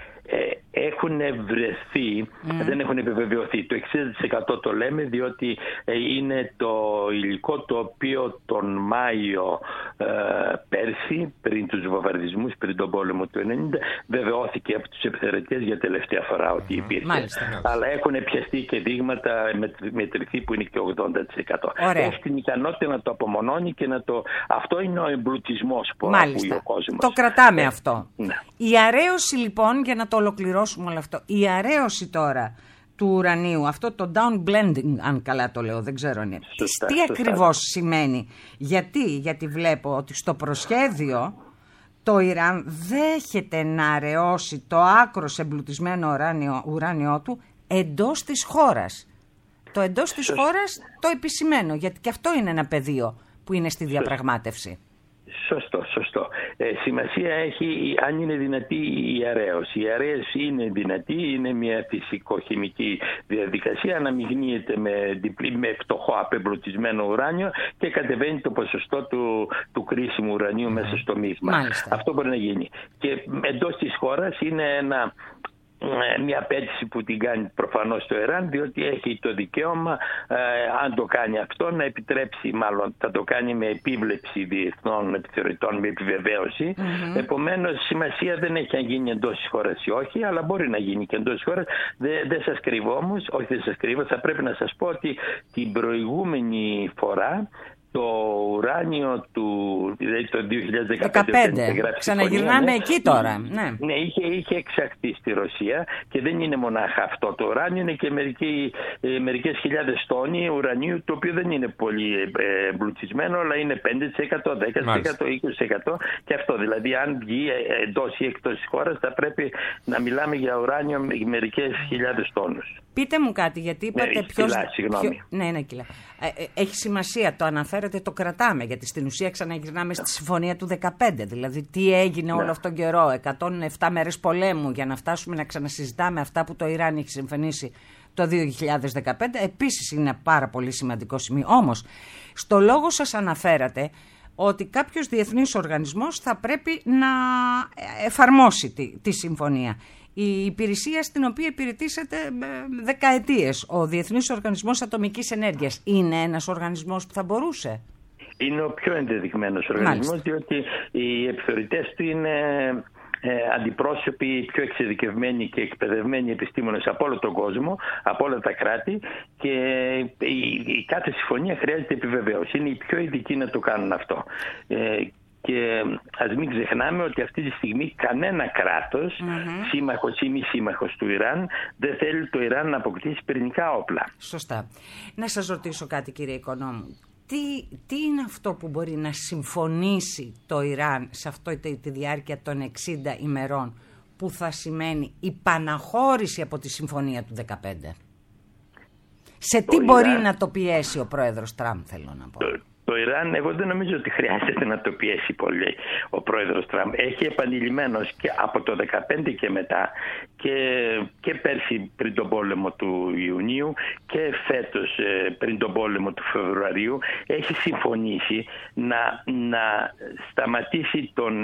Ε, έχουν βρεθεί, mm. δεν έχουν επιβεβαιωθεί. Το εξήντα τοις εκατό το λέμε διότι ε, είναι το υλικό το οποίο τον Μάιο ε, πέρσι, πριν τους βομβαρδισμούς, πριν τον πόλεμο του ενενήντα, βεβαιώθηκε από τους επιθεωρητές για τελευταία φορά ότι υπήρχε. Μάλιστα. Αλλά έχουν πιαστεί και δείγματα μετρηθεί που είναι και ογδόντα τοις εκατό. Ωραία. Έχει την ικανότητα να το απομονώνει και να το... Αυτό είναι ο εμπλουτισμός που ακούει ο κόσμος. Το κρατάμε ε, αυτό. Ναι. Η αρέωση λοιπόν, για να το ολοκληρώσουμε όλο αυτό, η αρέωση τώρα του ουρανίου, αυτό το down blending, αν καλά το λέω, δεν ξέρω αν είναι. Σωστά, τι σωστά. Ακριβώς σημαίνει? Γιατί, γιατί βλέπω ότι στο προσχέδιο το Ιράν δέχεται να αραιώσει το άκρος εμπλουτισμένο ουράνιο, ουράνιό του εντός της χώρας. Το εντός της Σωστά. χώρας το επισημαίνω, γιατί και αυτό είναι ένα πεδίο που είναι στη διαπραγμάτευση. Σωστό, σωστό. Ε, σημασία έχει αν είναι δυνατή η αρέωση. Η αρέωση είναι δυνατή, είναι μια φυσικοχημική διαδικασία, αναμειγνύεται με, διπλή, με φτωχό απεμπλουτισμένο ουράνιο και κατεβαίνει το ποσοστό του, του κρίσιμου ουρανίου μέσα στο μείγμα. Μάλιστα. Αυτό μπορεί να γίνει. Και εντός της χώρας είναι ένα... μια απέτηση που την κάνει προφανώς το Ιράν, διότι έχει το δικαίωμα, ε, αν το κάνει αυτό, να επιτρέψει, μάλλον θα το κάνει με επίβλεψη διεθνών επιθεωρητών, με επιβεβαίωση. Mm-hmm. Επομένως, σημασία δεν έχει αν γίνει εντός της χώρας ή όχι, αλλά μπορεί να γίνει και εντός της χώρας. Δεν δε σας κρύβω όμως, όχι δεν σας κρύβω, θα πρέπει να σας πω ότι την προηγούμενη φορά το ουράνιο του δηλαδή το δύο χιλιάδες δεκαπέντε. Ξαναγυρνάνε εκεί τώρα. Ναι, ναι είχε, είχε εξαχθεί στη Ρωσία και δεν είναι μονάχα αυτό το ουράνιο, είναι και μερικοί, ε, μερικές χιλιάδες τόνοι ουρανίου, το οποίο δεν είναι πολύ ε, εμπλουτισμένο, αλλά είναι πέντε τοις εκατό, δέκα τοις εκατό, είκοσι τοις εκατό και αυτό. Δηλαδή, αν βγει εντός ή εκτός της χώρας, θα πρέπει να μιλάμε για ουράνιο μερικές χιλιάδες τόνους. Πείτε μου κάτι, γιατί είπατε ναι, ποιος... Κιλά, ποιο... Ναι, είναι κιλά. Ε, έχει σημασία, το αναφέρετε, το κρατάμε, γιατί στην ουσία ξαναγυρνάμε στη συμφωνία του δεκαπέντε. Δηλαδή, τι έγινε ναι. όλο αυτόν τον καιρό, εκατόν επτά μέρες πολέμου, για να φτάσουμε να ξανασυζητάμε αυτά που το Ιράν έχει συμφωνήσει το δύο χιλιάδες δεκαπέντε. Επίσης, είναι πάρα πολύ σημαντικό σημείο. Όμως, στο λόγο σας αναφέρατε ότι κάποιος διεθνής οργανισμός θα πρέπει να εφαρμόσει τη, τη συμφωνία. Η υπηρεσία στην οποία υπηρετήσετε δεκαετίες, ο Διεθνής Οργανισμός Ατομικής Ενέργειας, είναι ένας οργανισμός που θα μπορούσε? Είναι ο πιο ενδεδειγμένος οργανισμός, μάλιστα, διότι οι επιθεωρητές του είναι ε, αντιπρόσωποι, πιο εξειδικευμένοι και εκπαιδευμένοι επιστήμονες από όλο τον κόσμο, από όλα τα κράτη, και η, η κάθε συμφωνία χρειάζεται επιβεβαίωση. Είναι οι πιο ειδικοί να το κάνουν αυτό. Ε, Και ας μην ξεχνάμε ότι αυτή τη στιγμή κανένα κράτος, mm-hmm. σύμμαχος ή μη σύμμαχος του Ιράν, δεν θέλει το Ιράν να αποκτήσει πυρηνικά όπλα. Σωστά. Να σας ρωτήσω κάτι, κύριε Οικονόμου. Τι, τι είναι αυτό που μπορεί να συμφωνήσει το Ιράν σε αυτή τη, τη διάρκεια των εξήντα ημερών, που θα σημαίνει η παναχώρηση από τη συμφωνία του δεκαπέντε? Σε τι το μπορεί Ιράν... να το πιέσει ο πρόεδρος Τραμπ, θέλω να πω? Το... Το Ιράν, εγώ δεν νομίζω ότι χρειάζεται να το πιέσει πολύ ο πρόεδρος Τραμπ. Έχει επανειλημμένος και από το δεκαπέντε και μετά, και, και πέρσι πριν τον πόλεμο του Ιουνίου και φέτος πριν τον πόλεμο του Φεβρουαρίου, έχει συμφωνήσει να, να σταματήσει τον...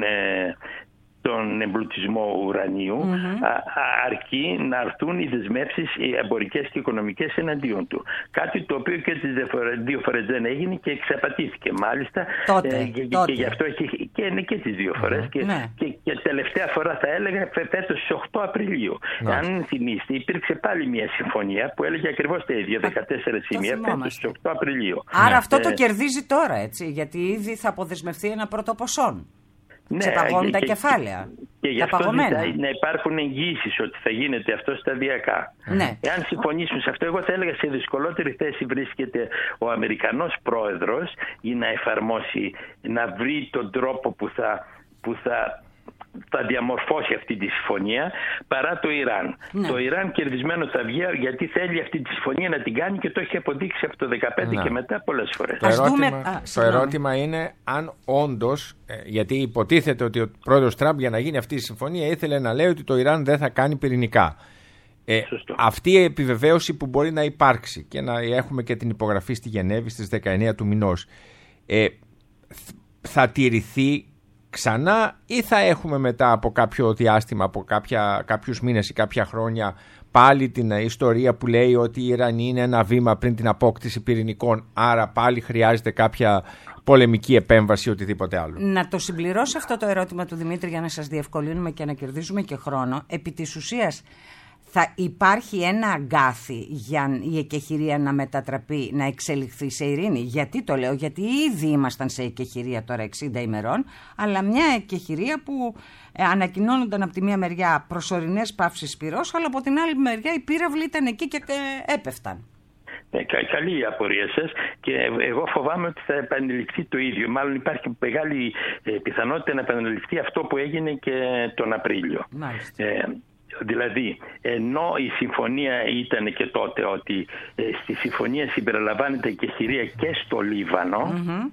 τον εμπλουτισμό ουρανίου, mm-hmm. α, αρκεί να έρθουν οι δεσμεύσεις οι εμπορικές και οικονομικές εναντίον του. Κάτι το οποίο και τις δύο φορές δεν έγινε και εξαπατήθηκε μάλιστα. Τότε, ε, και, τότε. και γι' αυτό έχει και, ναι, και τις δύο φορές. Mm-hmm. Και, ναι. και, και τελευταία φορά θα έλεγα φέτος στις οκτώ Απριλίου. Mm-hmm. Αν θυμίστε, υπήρξε πάλι μια συμφωνία που έλεγε ακριβώς τα ίδια, δεκατέσσερα σημεία, φέτος στις οκτώ Απριλίου. Άρα mm-hmm. αυτό ε, το κερδίζει τώρα, έτσι, γιατί ήδη θα αποδεσμευτεί ένα πρώτο ποσό. Ναι, ξεπαγώνουν τα και, κεφάλαια. Και γι' αυτό ζητάει να υπάρχουν εγγύησεις ότι θα γίνεται αυτό σταδιακά. Ναι. Εάν συμφωνήσουμε σε αυτό, εγώ θα έλεγα σε δυσκολότερη θέση βρίσκεται ο Αμερικανός πρόεδρος για να εφαρμόσει, να βρει τον τρόπο που θα, που θα, θα διαμορφώσει αυτή τη συμφωνία, παρά το Ιράν. Ναι. Το Ιράν κερδισμένο θα βγει, γιατί θέλει αυτή τη συμφωνία να την κάνει και το έχει αποδείξει από το δύο χιλιάδες δεκαπέντε, ναι, και μετά πολλές φορές. Το ερώτημα, Α, το ερώτημα είναι αν όντως, γιατί υποτίθεται ότι ο πρόεδρος Τραμπ για να γίνει αυτή η συμφωνία ήθελε να λέει ότι το Ιράν δεν θα κάνει πυρηνικά. Ε, αυτή η επιβεβαίωση που μπορεί να υπάρξει και να έχουμε και την υπογραφή στη Γενέβη στις δεκαεννέα του μηνός, ε, θα τηρηθεί ξανά ή θα έχουμε μετά από κάποιο διάστημα, από κάποια, κάποιους μήνες ή κάποια χρόνια, πάλι την ιστορία που λέει ότι η Ιρανή είναι ένα βήμα πριν την απόκτηση πυρηνικών, άρα πάλι χρειάζεται κάποια πολεμική επέμβαση ή οτιδήποτε άλλο? Να το συμπληρώσω αυτό το ερώτημα του Δημήτρη για να σας διευκολύνουμε και να κερδίζουμε και χρόνο. Επί της ουσίας, θα υπάρχει ένα αγκάθι για η εκεχηρία να μετατραπεί, να εξελιχθεί σε ειρήνη? Γιατί το λέω? Γιατί ήδη ήμασταν σε εκεχηρία τώρα εξήντα ημερών, αλλά μια εκεχηρία που ε, ανακοινώνονταν από τη μία μεριά προσωρινές παύσεις πυρός, αλλά από την άλλη μεριά οι πύραυλοι ήταν εκεί και ε, έπεφταν. Ε, κα, καλή η απορία σας, και εγώ φοβάμαι ότι θα επανελειφθεί το ίδιο. Μάλλον υπάρχει μεγάλη ε, πιθανότητα να επανελειφθεί αυτό που έγινε και τον Απρίλιο. Μάλιστα. Ε, Δηλαδή, ενώ η συμφωνία ήταν και τότε ότι ε, στη συμφωνία συμπεριλαμβάνεται και εκεχηρία και στο Λίβανο, mm-hmm.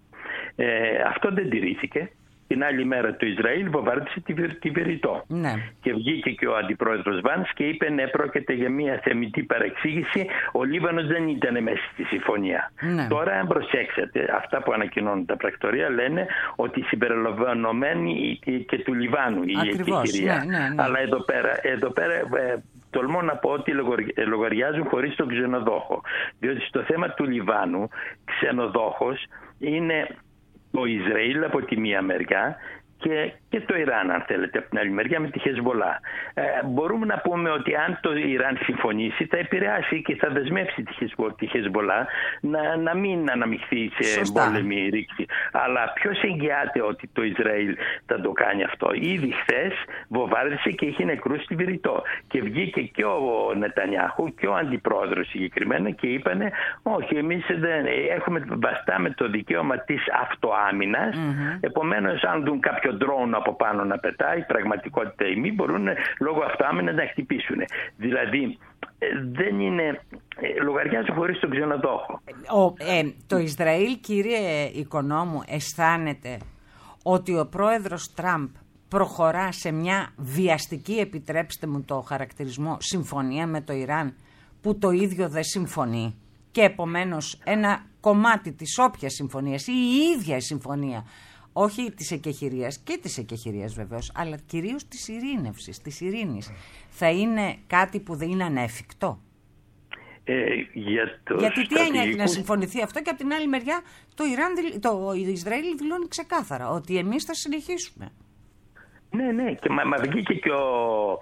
ε, αυτό δεν τηρήθηκε. Την άλλη μέρα το Ισραήλ βομβάρδισε τη Βηρητό. Ναι. Και βγήκε και ο αντιπρόεδρος Βάνς και είπε ναι, πρόκειται για μια θεμιτή παρεξήγηση. Ο Λίβανος δεν ήταν μέσα στη συμφωνία. Ναι. Τώρα, αν προσέξετε, αυτά που ανακοινώνουν τα πρακτορία λένε ότι συμπεριλαμβανομένη και του Λιβάνου η εκεχηρία. Ναι, ναι, ναι. Αλλά εδώ πέρα, εδώ πέρα ε, τολμώ να πω ότι λογαριάζουν χωρίς τον ξενοδόχο. Διότι στο θέμα του Λιβάνου, ξενοδόχος είναι το Ισραήλ από τη μία μεριά και, και το Ιράν, αν θέλετε, από την άλλη μεριά με τη Χεσβολά. Ε, μπορούμε να πούμε ότι αν το Ιράν συμφωνήσει θα επηρεάσει και θα δεσμεύσει τη Χεσβολά να, να μην αναμειχθεί σε Σωστά. πόλεμη ρήξη. Αλλά ποιος εγγυάται ότι το Ισραήλ θα το κάνει αυτό? Ήδη χθες βομβάρδισε και είχε νεκρούς στη Βηρητό. Και βγήκε και ο Νετανιάχου και ο αντιπρόεδρος συγκεκριμένα και είπανε όχι, εμείς δεν έχουμε βαστάμε το δικαίωμα της αυτοάμυνας. Mm-hmm. Επομένως, αν δουν κάποιο ντρόουν από πάνω να πετάει, πραγματικότητα ή μη, μπορούν λόγω αυτοάμυνας να χτυπήσουν. Δηλαδή, δεν είναι. Λογαριάζω χωρίς τον ξενοδόχο. Ο, ε, το Ισραήλ, κύριε Οικονόμου, αισθάνεται ότι ο πρόεδρος Τραμπ προχωρά σε μια βιαστική, επιτρέψτε μου το χαρακτηρισμό, συμφωνία με το Ιράν, που το ίδιο δεν συμφωνεί, και επομένως ένα κομμάτι της όποιας συμφωνίας ή η ίδια η συμφωνία, όχι της εκεχηρίας και της εκεχηρίας βεβαίως, αλλά κυρίως της ειρήνευσης, της ειρήνης, θα είναι κάτι που δεν είναι ανέφικτο? Ε, για το Γιατί τι έννοια έχει να στρατηγικού... συμφωνηθεί αυτό, και από την άλλη μεριά το, Ιράν, το Ισραήλ δηλώνει ξεκάθαρα ότι εμείς θα συνεχίσουμε. Ναι, ναι, και μα, μα βγήκε και ο,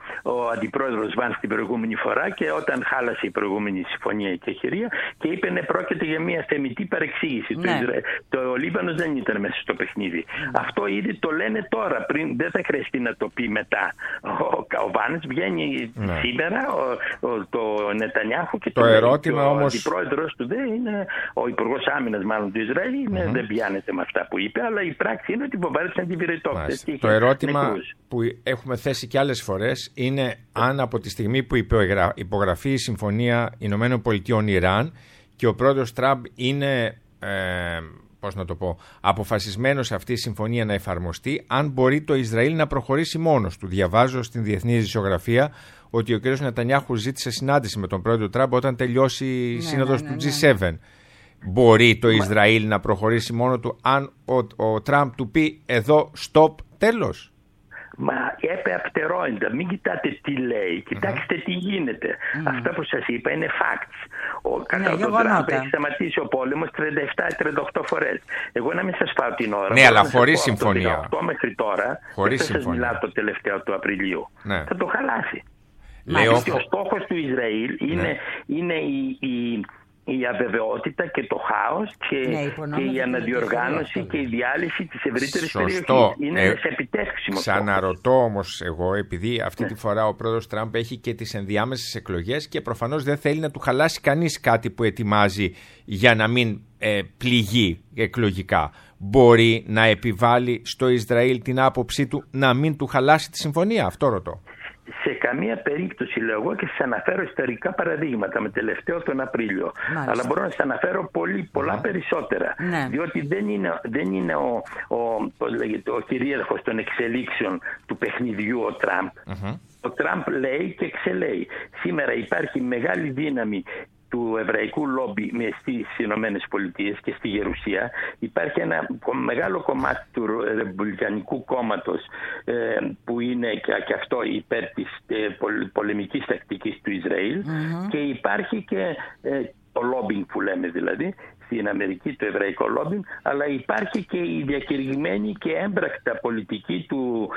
ο αντιπρόεδρος Βάνς την προηγούμενη φορά και όταν χάλασε η προηγούμενη συμφωνία και χειρία και είπε ναι, πρόκειται για μια θεμιτή παρεξήγηση. Ναι. Το, Ισρα... το Λίβανος δεν ήταν μέσα στο παιχνίδι. Ναι. Αυτό ήδη το λένε τώρα, πριν, δεν θα χρειαστεί να το πει μετά. Ο, ο Βάνς βγαίνει ναι. σήμερα, ο, ο, το Νετανιάχου και το, το ερώτημα ο όμως... αντιπρόεδρος του δεν είναι, ο υπουργός άμυνας μάλλον του Ισραήλ, mm-hmm. δεν πιάνεται με αυτά που είπε, αλλά η πράξη είναι ότι βομβάρδισαν τη Βηρητό. Το ερώτημα που έχουμε θέσει και άλλες φορές είναι αν από τη στιγμή που υπογραφεί η Συμφωνία Ηνωμένων Πολιτειών Ιράν και ο πρόεδρος Τραμπ είναι ε, πώς να το πω, αποφασισμένος αυτή η συμφωνία να εφαρμοστεί, αν μπορεί το Ισραήλ να προχωρήσει μόνος του. Διαβάζω στην διεθνή ειδησιογραφία ότι ο κ. Νετανιάχου ζήτησε συνάντηση με τον πρόεδρο Τραμπ όταν τελειώσει η ναι, σύνοδος ναι, ναι, του τζι σέβεν. Μπορεί το Ισραήλ να προχωρήσει μόνο του αν ο, ο Τραμπ του πει εδώ stop, τέλος? Μα έπε απτερόιντα, μην κοιτάτε τι λέει, κοιτάξτε mm-hmm. τι γίνεται. Mm-hmm. Αυτά που σας είπα είναι facts. Ο, κατά ναι, τον Τραμπ έχει σταματήσει ο πόλεμος τριάντα επτά τριάντα οκτώ φορές. Εγώ να μην σας πάω την ώρα. Ναι, αλλά χωρίς συμφωνία. Από το δεκαοκτώ μέχρι τώρα, χωρίς δεν θα σας μιλάω το τελευταίο του Απριλίου. Ναι. Θα το χαλάσει. Λέω... Και ο στόχος του Ισραήλ είναι, ναι. είναι η... η η αβεβαιότητα και το χάος και, ναι, και η αναδιοργάνωση και η διάλυση της ευρύτερης περιοχής. Είναι ε, σε επιτεύξιμο. Ξαναρωτώ όμως εγώ, επειδή αυτή ναι. τη φορά ο πρόεδρος Τραμπ έχει και τις ενδιάμεσες εκλογές και προφανώς δεν θέλει να του χαλάσει κανείς κάτι που ετοιμάζει για να μην ε, πληγεί εκλογικά. Μπορεί να επιβάλλει στο Ισραήλ την άποψή του να μην του χαλάσει τη συμφωνία? Αυτό ρωτώ. Σε καμία περίπτωση, λέω εγώ, και σας αναφέρω ιστορικά παραδείγματα, με τελευταίο τον Απρίλιο. Μάλιστα. Αλλά μπορώ να σας αναφέρω πολύ, πολλά ναι. περισσότερα. Ναι. Διότι δεν είναι, δεν είναι ο, ο, πώς λέγεται, ο κυρίαρχος των εξελίξεων του παιχνιδιού ο Τραμπ. Mm-hmm. Ο Τραμπ λέει και εξελέει. Σήμερα υπάρχει μεγάλη δύναμη του εβραϊκού λόμπι στις Ηνωμένες Πολιτείες και στη Γερουσία. Υπάρχει ένα μεγάλο κομμάτι του Ρεπουμπλικανικού κόμματος ε, που είναι και, και αυτό υπέρ της ε, πολεμικής τακτικής του Ισραήλ mm-hmm. και υπάρχει και ε, το λόμπινγκ που λέμε δηλαδή στην Αμερική, το εβραϊκό λόμπινγκ, αλλά υπάρχει και η διακηρυγμένη και έμπρακτα πολιτική του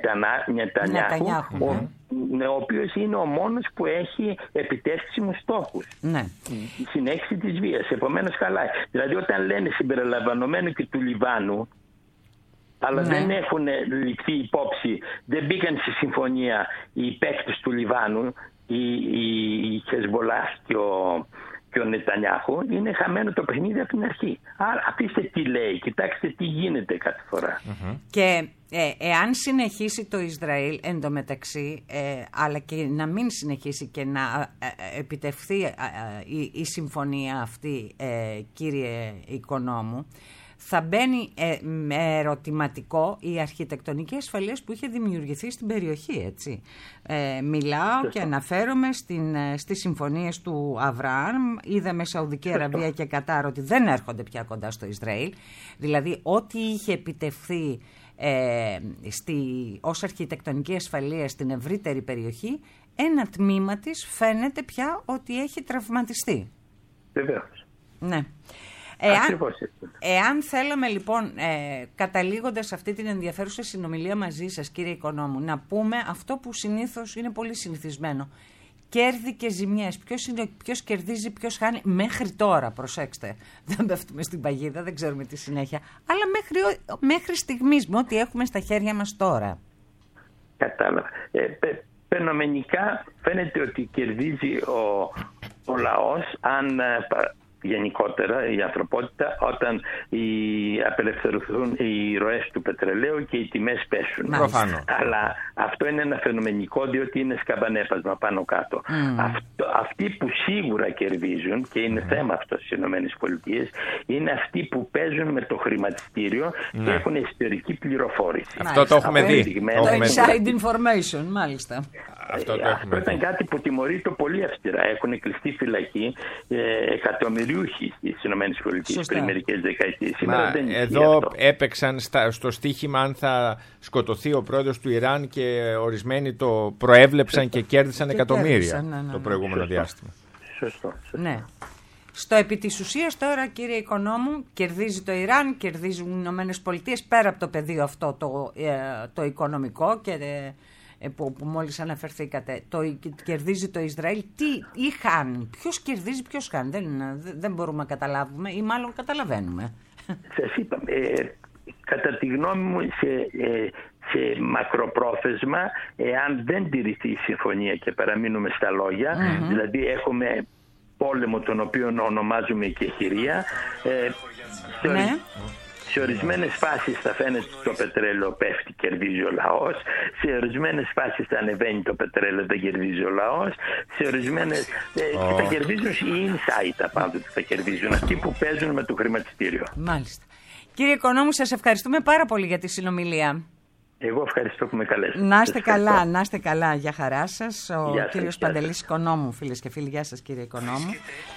Νετανιάχου, ο, ο οποίος είναι ο μόνος που έχει επιτεύξιμους στόχους. Ναι. Η συνέχιση της βίας. Επομένως χαλάει. Δηλαδή όταν λένε συμπεριλαμβανομένου και του Λιβάνου, αλλά ναι. δεν έχουν ληφθεί υπόψη, δεν μπήκαν στη συμφωνία οι παίκτες του Λιβάνου, η, η, η Χεσβολά και ο και ο Νετανιάχου, είναι χαμένο το παιχνίδι από την αρχή. Άρα αφήστε τι λέει, κοιτάξτε τι γίνεται κάθε φορά. Mm-hmm. Και ε, εάν συνεχίσει το Ισραήλ εντωμεταξύ, ε, αλλά και να μην συνεχίσει και να ε, επιτευχθεί ε, ε, η, η συμφωνία αυτή, ε, κύριε Οικονόμου, θα μπαίνει ε, με ερωτηματικό η αρχιτεκτονική ασφαλείας που είχε δημιουργηθεί στην περιοχή, έτσι. Ε, μιλάω και αναφέρομαι στην, στις συμφωνίες του Αβραάμ. Είδαμε Σαουδική Αραβία και Κατάρ ότι δεν έρχονται πια κοντά στο Ισραήλ. Δηλαδή ό,τι είχε επιτευχθεί ε, στη, ως αρχιτεκτονική ασφαλεία στην ευρύτερη περιοχή, ένα τμήμα της φαίνεται πια ότι έχει τραυματιστεί. Βεβαίως. Ναι. Εάν, εάν θέλαμε λοιπόν, ε, καταλήγοντας αυτή την ενδιαφέρουσα συνομιλία μαζί σας, κύριε Οικονόμου, να πούμε αυτό που συνήθως είναι πολύ συνηθισμένο. Κέρδη και ζημιές. Ποιος, είναι, ποιος κερδίζει, ποιος χάνει μέχρι τώρα, προσέξτε. Δεν πέφτουμε στην παγίδα, δεν ξέρουμε τη συνέχεια. Αλλά μέχρι, μέχρι στιγμής, με ό,τι έχουμε στα χέρια μας τώρα. Κατάλαβα. Ε, πε, φαινομενικά φαίνεται ότι κερδίζει ο, ο λαός αν... γενικότερα η ανθρωπότητα όταν οι, απελευθερωθούν οι ροές του πετρελαίου και οι τιμές πέσουν. Προφανώς. Αλλά αυτό είναι ένα φαινομενικό, διότι είναι σκαμπανέπασμα πάνω κάτω. Mm. Αυτό, αυτοί που σίγουρα κερδίζουν, και είναι mm. θέμα αυτό στις ΗΠΑ, είναι αυτοί που παίζουν με το χρηματιστήριο mm. και έχουν ιστορική πληροφόρηση. Αυτό το έχουμε δει. Το inside information, μάλιστα. Αυτό, το αυτό ήταν κάτι που τιμωρείται πολύ αυστηρά. Έχουν κλειστεί φυλακή ε, εκατομμυριούχοι στις ΗΠΑ πριν μερικές δεκαετίες. Σήμερα δεν εδώ αυτό. Έπαιξαν στα, στο στοίχημα αν θα σκοτωθεί ο πρόεδρος του Ιράν και ορισμένοι το προέβλεψαν και κέρδισαν και εκατομμύρια κέρδισαν, ναι, ναι, ναι. το προηγούμενο σωστό. διάστημα. Σωστό. σωστό. Ναι. Στο επί της ουσίας τώρα, κύριε Οικονόμου, κερδίζει το Ιράν, κερδίζουν οι Ηνωμένες Πολιτείες, πέρα από το πεδίο αυτό το, ε, το οικονομικό και... Ε, Που, που μόλις αναφερθήκατε, το κερδίζει το Ισραήλ, τι ή χάνει, ποιος κερδίζει, ποιος χάνει, δεν, δεν μπορούμε να καταλάβουμε ή μάλλον καταλαβαίνουμε. Σας είπα, ε, κατά τη γνώμη μου σε, ε, σε μακροπρόθεσμα, εάν δεν τηρηθεί η συμφωνία και παραμείνουμε στα λόγια, mm-hmm. δηλαδή έχουμε πόλεμο τον οποίο ονομάζουμε εκεχηρία, ε, ναι. σε ορισμένες φάσεις θα φαίνεται το πετρέλαιο πέφτει, κερδίζει ο λαός. Σε ορισμένες φάσεις θα ανεβαίνει το πετρέλαιο, δεν κερδίζει ο λαός. Σε ορισμένες... Oh. Ε, θα κερδίζουν οι insider πάντοτε θα κερδίζουν. Αυτοί που παίζουν με το χρηματιστήριο. Μάλιστα. Κύριε Οικονόμου, σας ευχαριστούμε πάρα πολύ για τη συνομιλία. Εγώ ευχαριστώ που με καλέσατε. Να είστε καλά, να είστε καλά. Για χαρά σας. Ο γεια κύριος σας, Παντελής Οικονόμου, φίλες και φίλοι. Γεια σας, κύριε Οικονόμου.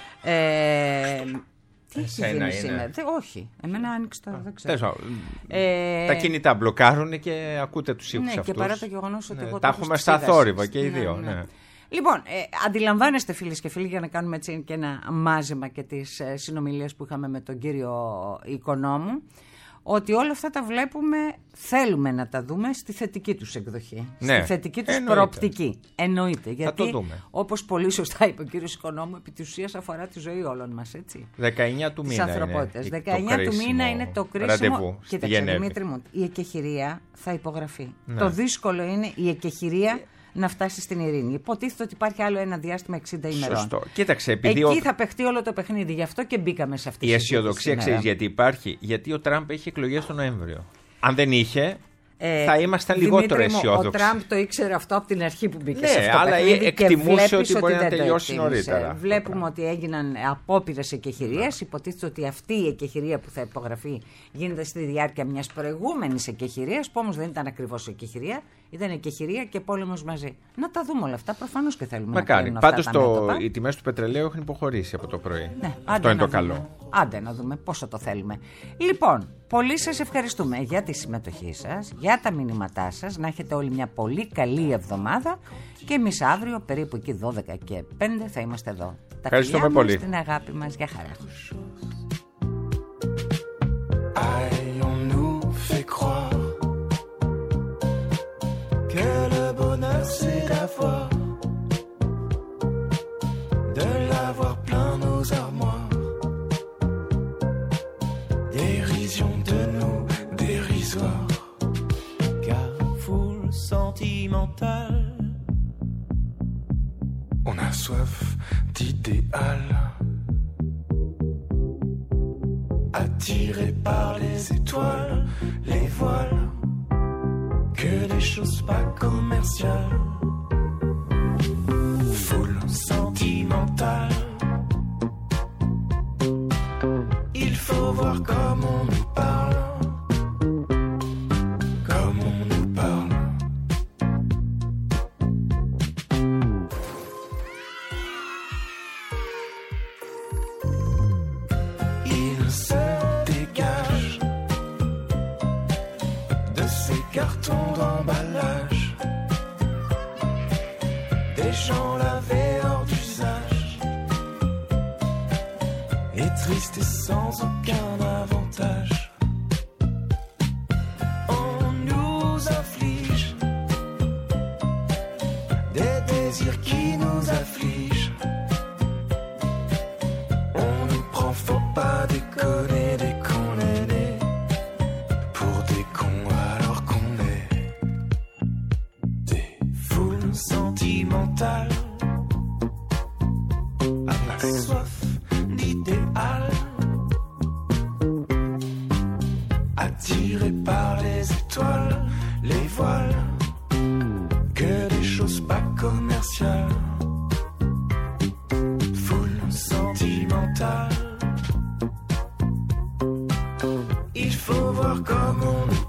Ε, Τι έχει γίνει σήμερα? Δε, όχι, εμένα άνοιξε το, δεν ξέρω. Ε, τα κινητά μπλοκάρουν και ακούτε τους ήχους ναι, αυτούς. Και παρά το γεγονός ότι ναι, εγώ τα έχουμε στα θόρυβα και οι ναι, δύο. Ναι. Ναι. Λοιπόν, ε, αντιλαμβάνεστε φίλες και φίλοι, για να κάνουμε έτσι και ένα μάζεμα και τις ε, συνομιλίες που είχαμε με τον κύριο Οικονόμου, ότι όλα αυτά τα βλέπουμε, θέλουμε να τα δούμε στη θετική τους εκδοχή. Ναι. Στη θετική τους Εννοείται. προοπτική. Εννοείται. Γιατί, το όπως πολύ σωστά είπε ο κύριος Οικονόμου, επί της ουσίας αφορά τη ζωή όλων μας, έτσι. δεκαεννιά του μήνα είναι δεκαεννιά του μήνα είναι το κρίσιμο. Ραντεβού. Κοίταξε, Δημήτρη μου, η εκεχηρία θα υπογραφεί. Ναι. Το δύσκολο είναι η εκεχηρία να φτάσει στην ειρήνη. Υποτίθεται ότι υπάρχει άλλο ένα διάστημα εξήντα ημερών. Σωστό. Κοίταξε, επειδή εκεί ο... θα παιχτεί όλο το παιχνίδι. Γι' αυτό και μπήκαμε σε αυτή τη η αισιοδοξία, ξέρεις γιατί υπάρχει? Γιατί ο Τραμπ έχει εκλογές τον Νοέμβριο. Αν δεν είχε, ε, θα ήμασταν λιγότερο αισιόδοξοι. Ο Τραμπ το ήξερε αυτό από την αρχή που μπήκε ναι, σε αυτό το αλλά παιχνίδι. εκτιμούσε ότι μπορεί ότι να τελειώσει νωρίτερα. Βλέπουμε ότι έγιναν απόπειρες εκεχηρίας. Υποτίθεται ότι αυτή η εκεχηρία που θα υπογραφεί γίνεται στη διάρκεια μιας προηγούμενης εκεχηρίας, που όμως δεν ήταν ακριβώς εκεχηρία. Ήταν εκεχηρία και πόλεμος μαζί. Να τα δούμε όλα αυτά. Προφανώς και θέλουμε Μακάρι. να Πάντως το... οι τιμές του πετρελαίου έχουν υποχωρήσει από το πρωί. Ναι, αυτό είναι το δούμε. καλό. Άντε να δούμε πόσο το θέλουμε. Λοιπόν, πολύ σας ευχαριστούμε για τη συμμετοχή σας, για τα μηνύματά σας. Να έχετε όλοι μια πολύ καλή εβδομάδα. Και εμείς αύριο, περίπου εκεί δώδεκα και πέντε, θα είμαστε εδώ. Τα φιλιά μας, την αγάπη μας. Για χαρά. Que le bonheur c'est d'avoir, de l'avoir plein nos armoires. Dérision de nous dérisoire, car foule sentimentale, on a soif d'idéal, attiré par les étoiles, les voiles, que des choses pas commerciales. Foule sentimentale, il faut voir comme on nous parle, comme on nous parle. Il se dégage de ces cartons d'emballage, des gens lavés hors d'usage, et triste et sans aucun avantage. On nous inflige des désirs qui nous affligent. On nous prend, faut pas déconner, des condamnés pour des cons alors qu'on est des foules sentimentales à la soif d'idéal, attirés par les étoiles, les voiles, que des choses pas commerciales. Foule sentimentale, il faut voir comme on nous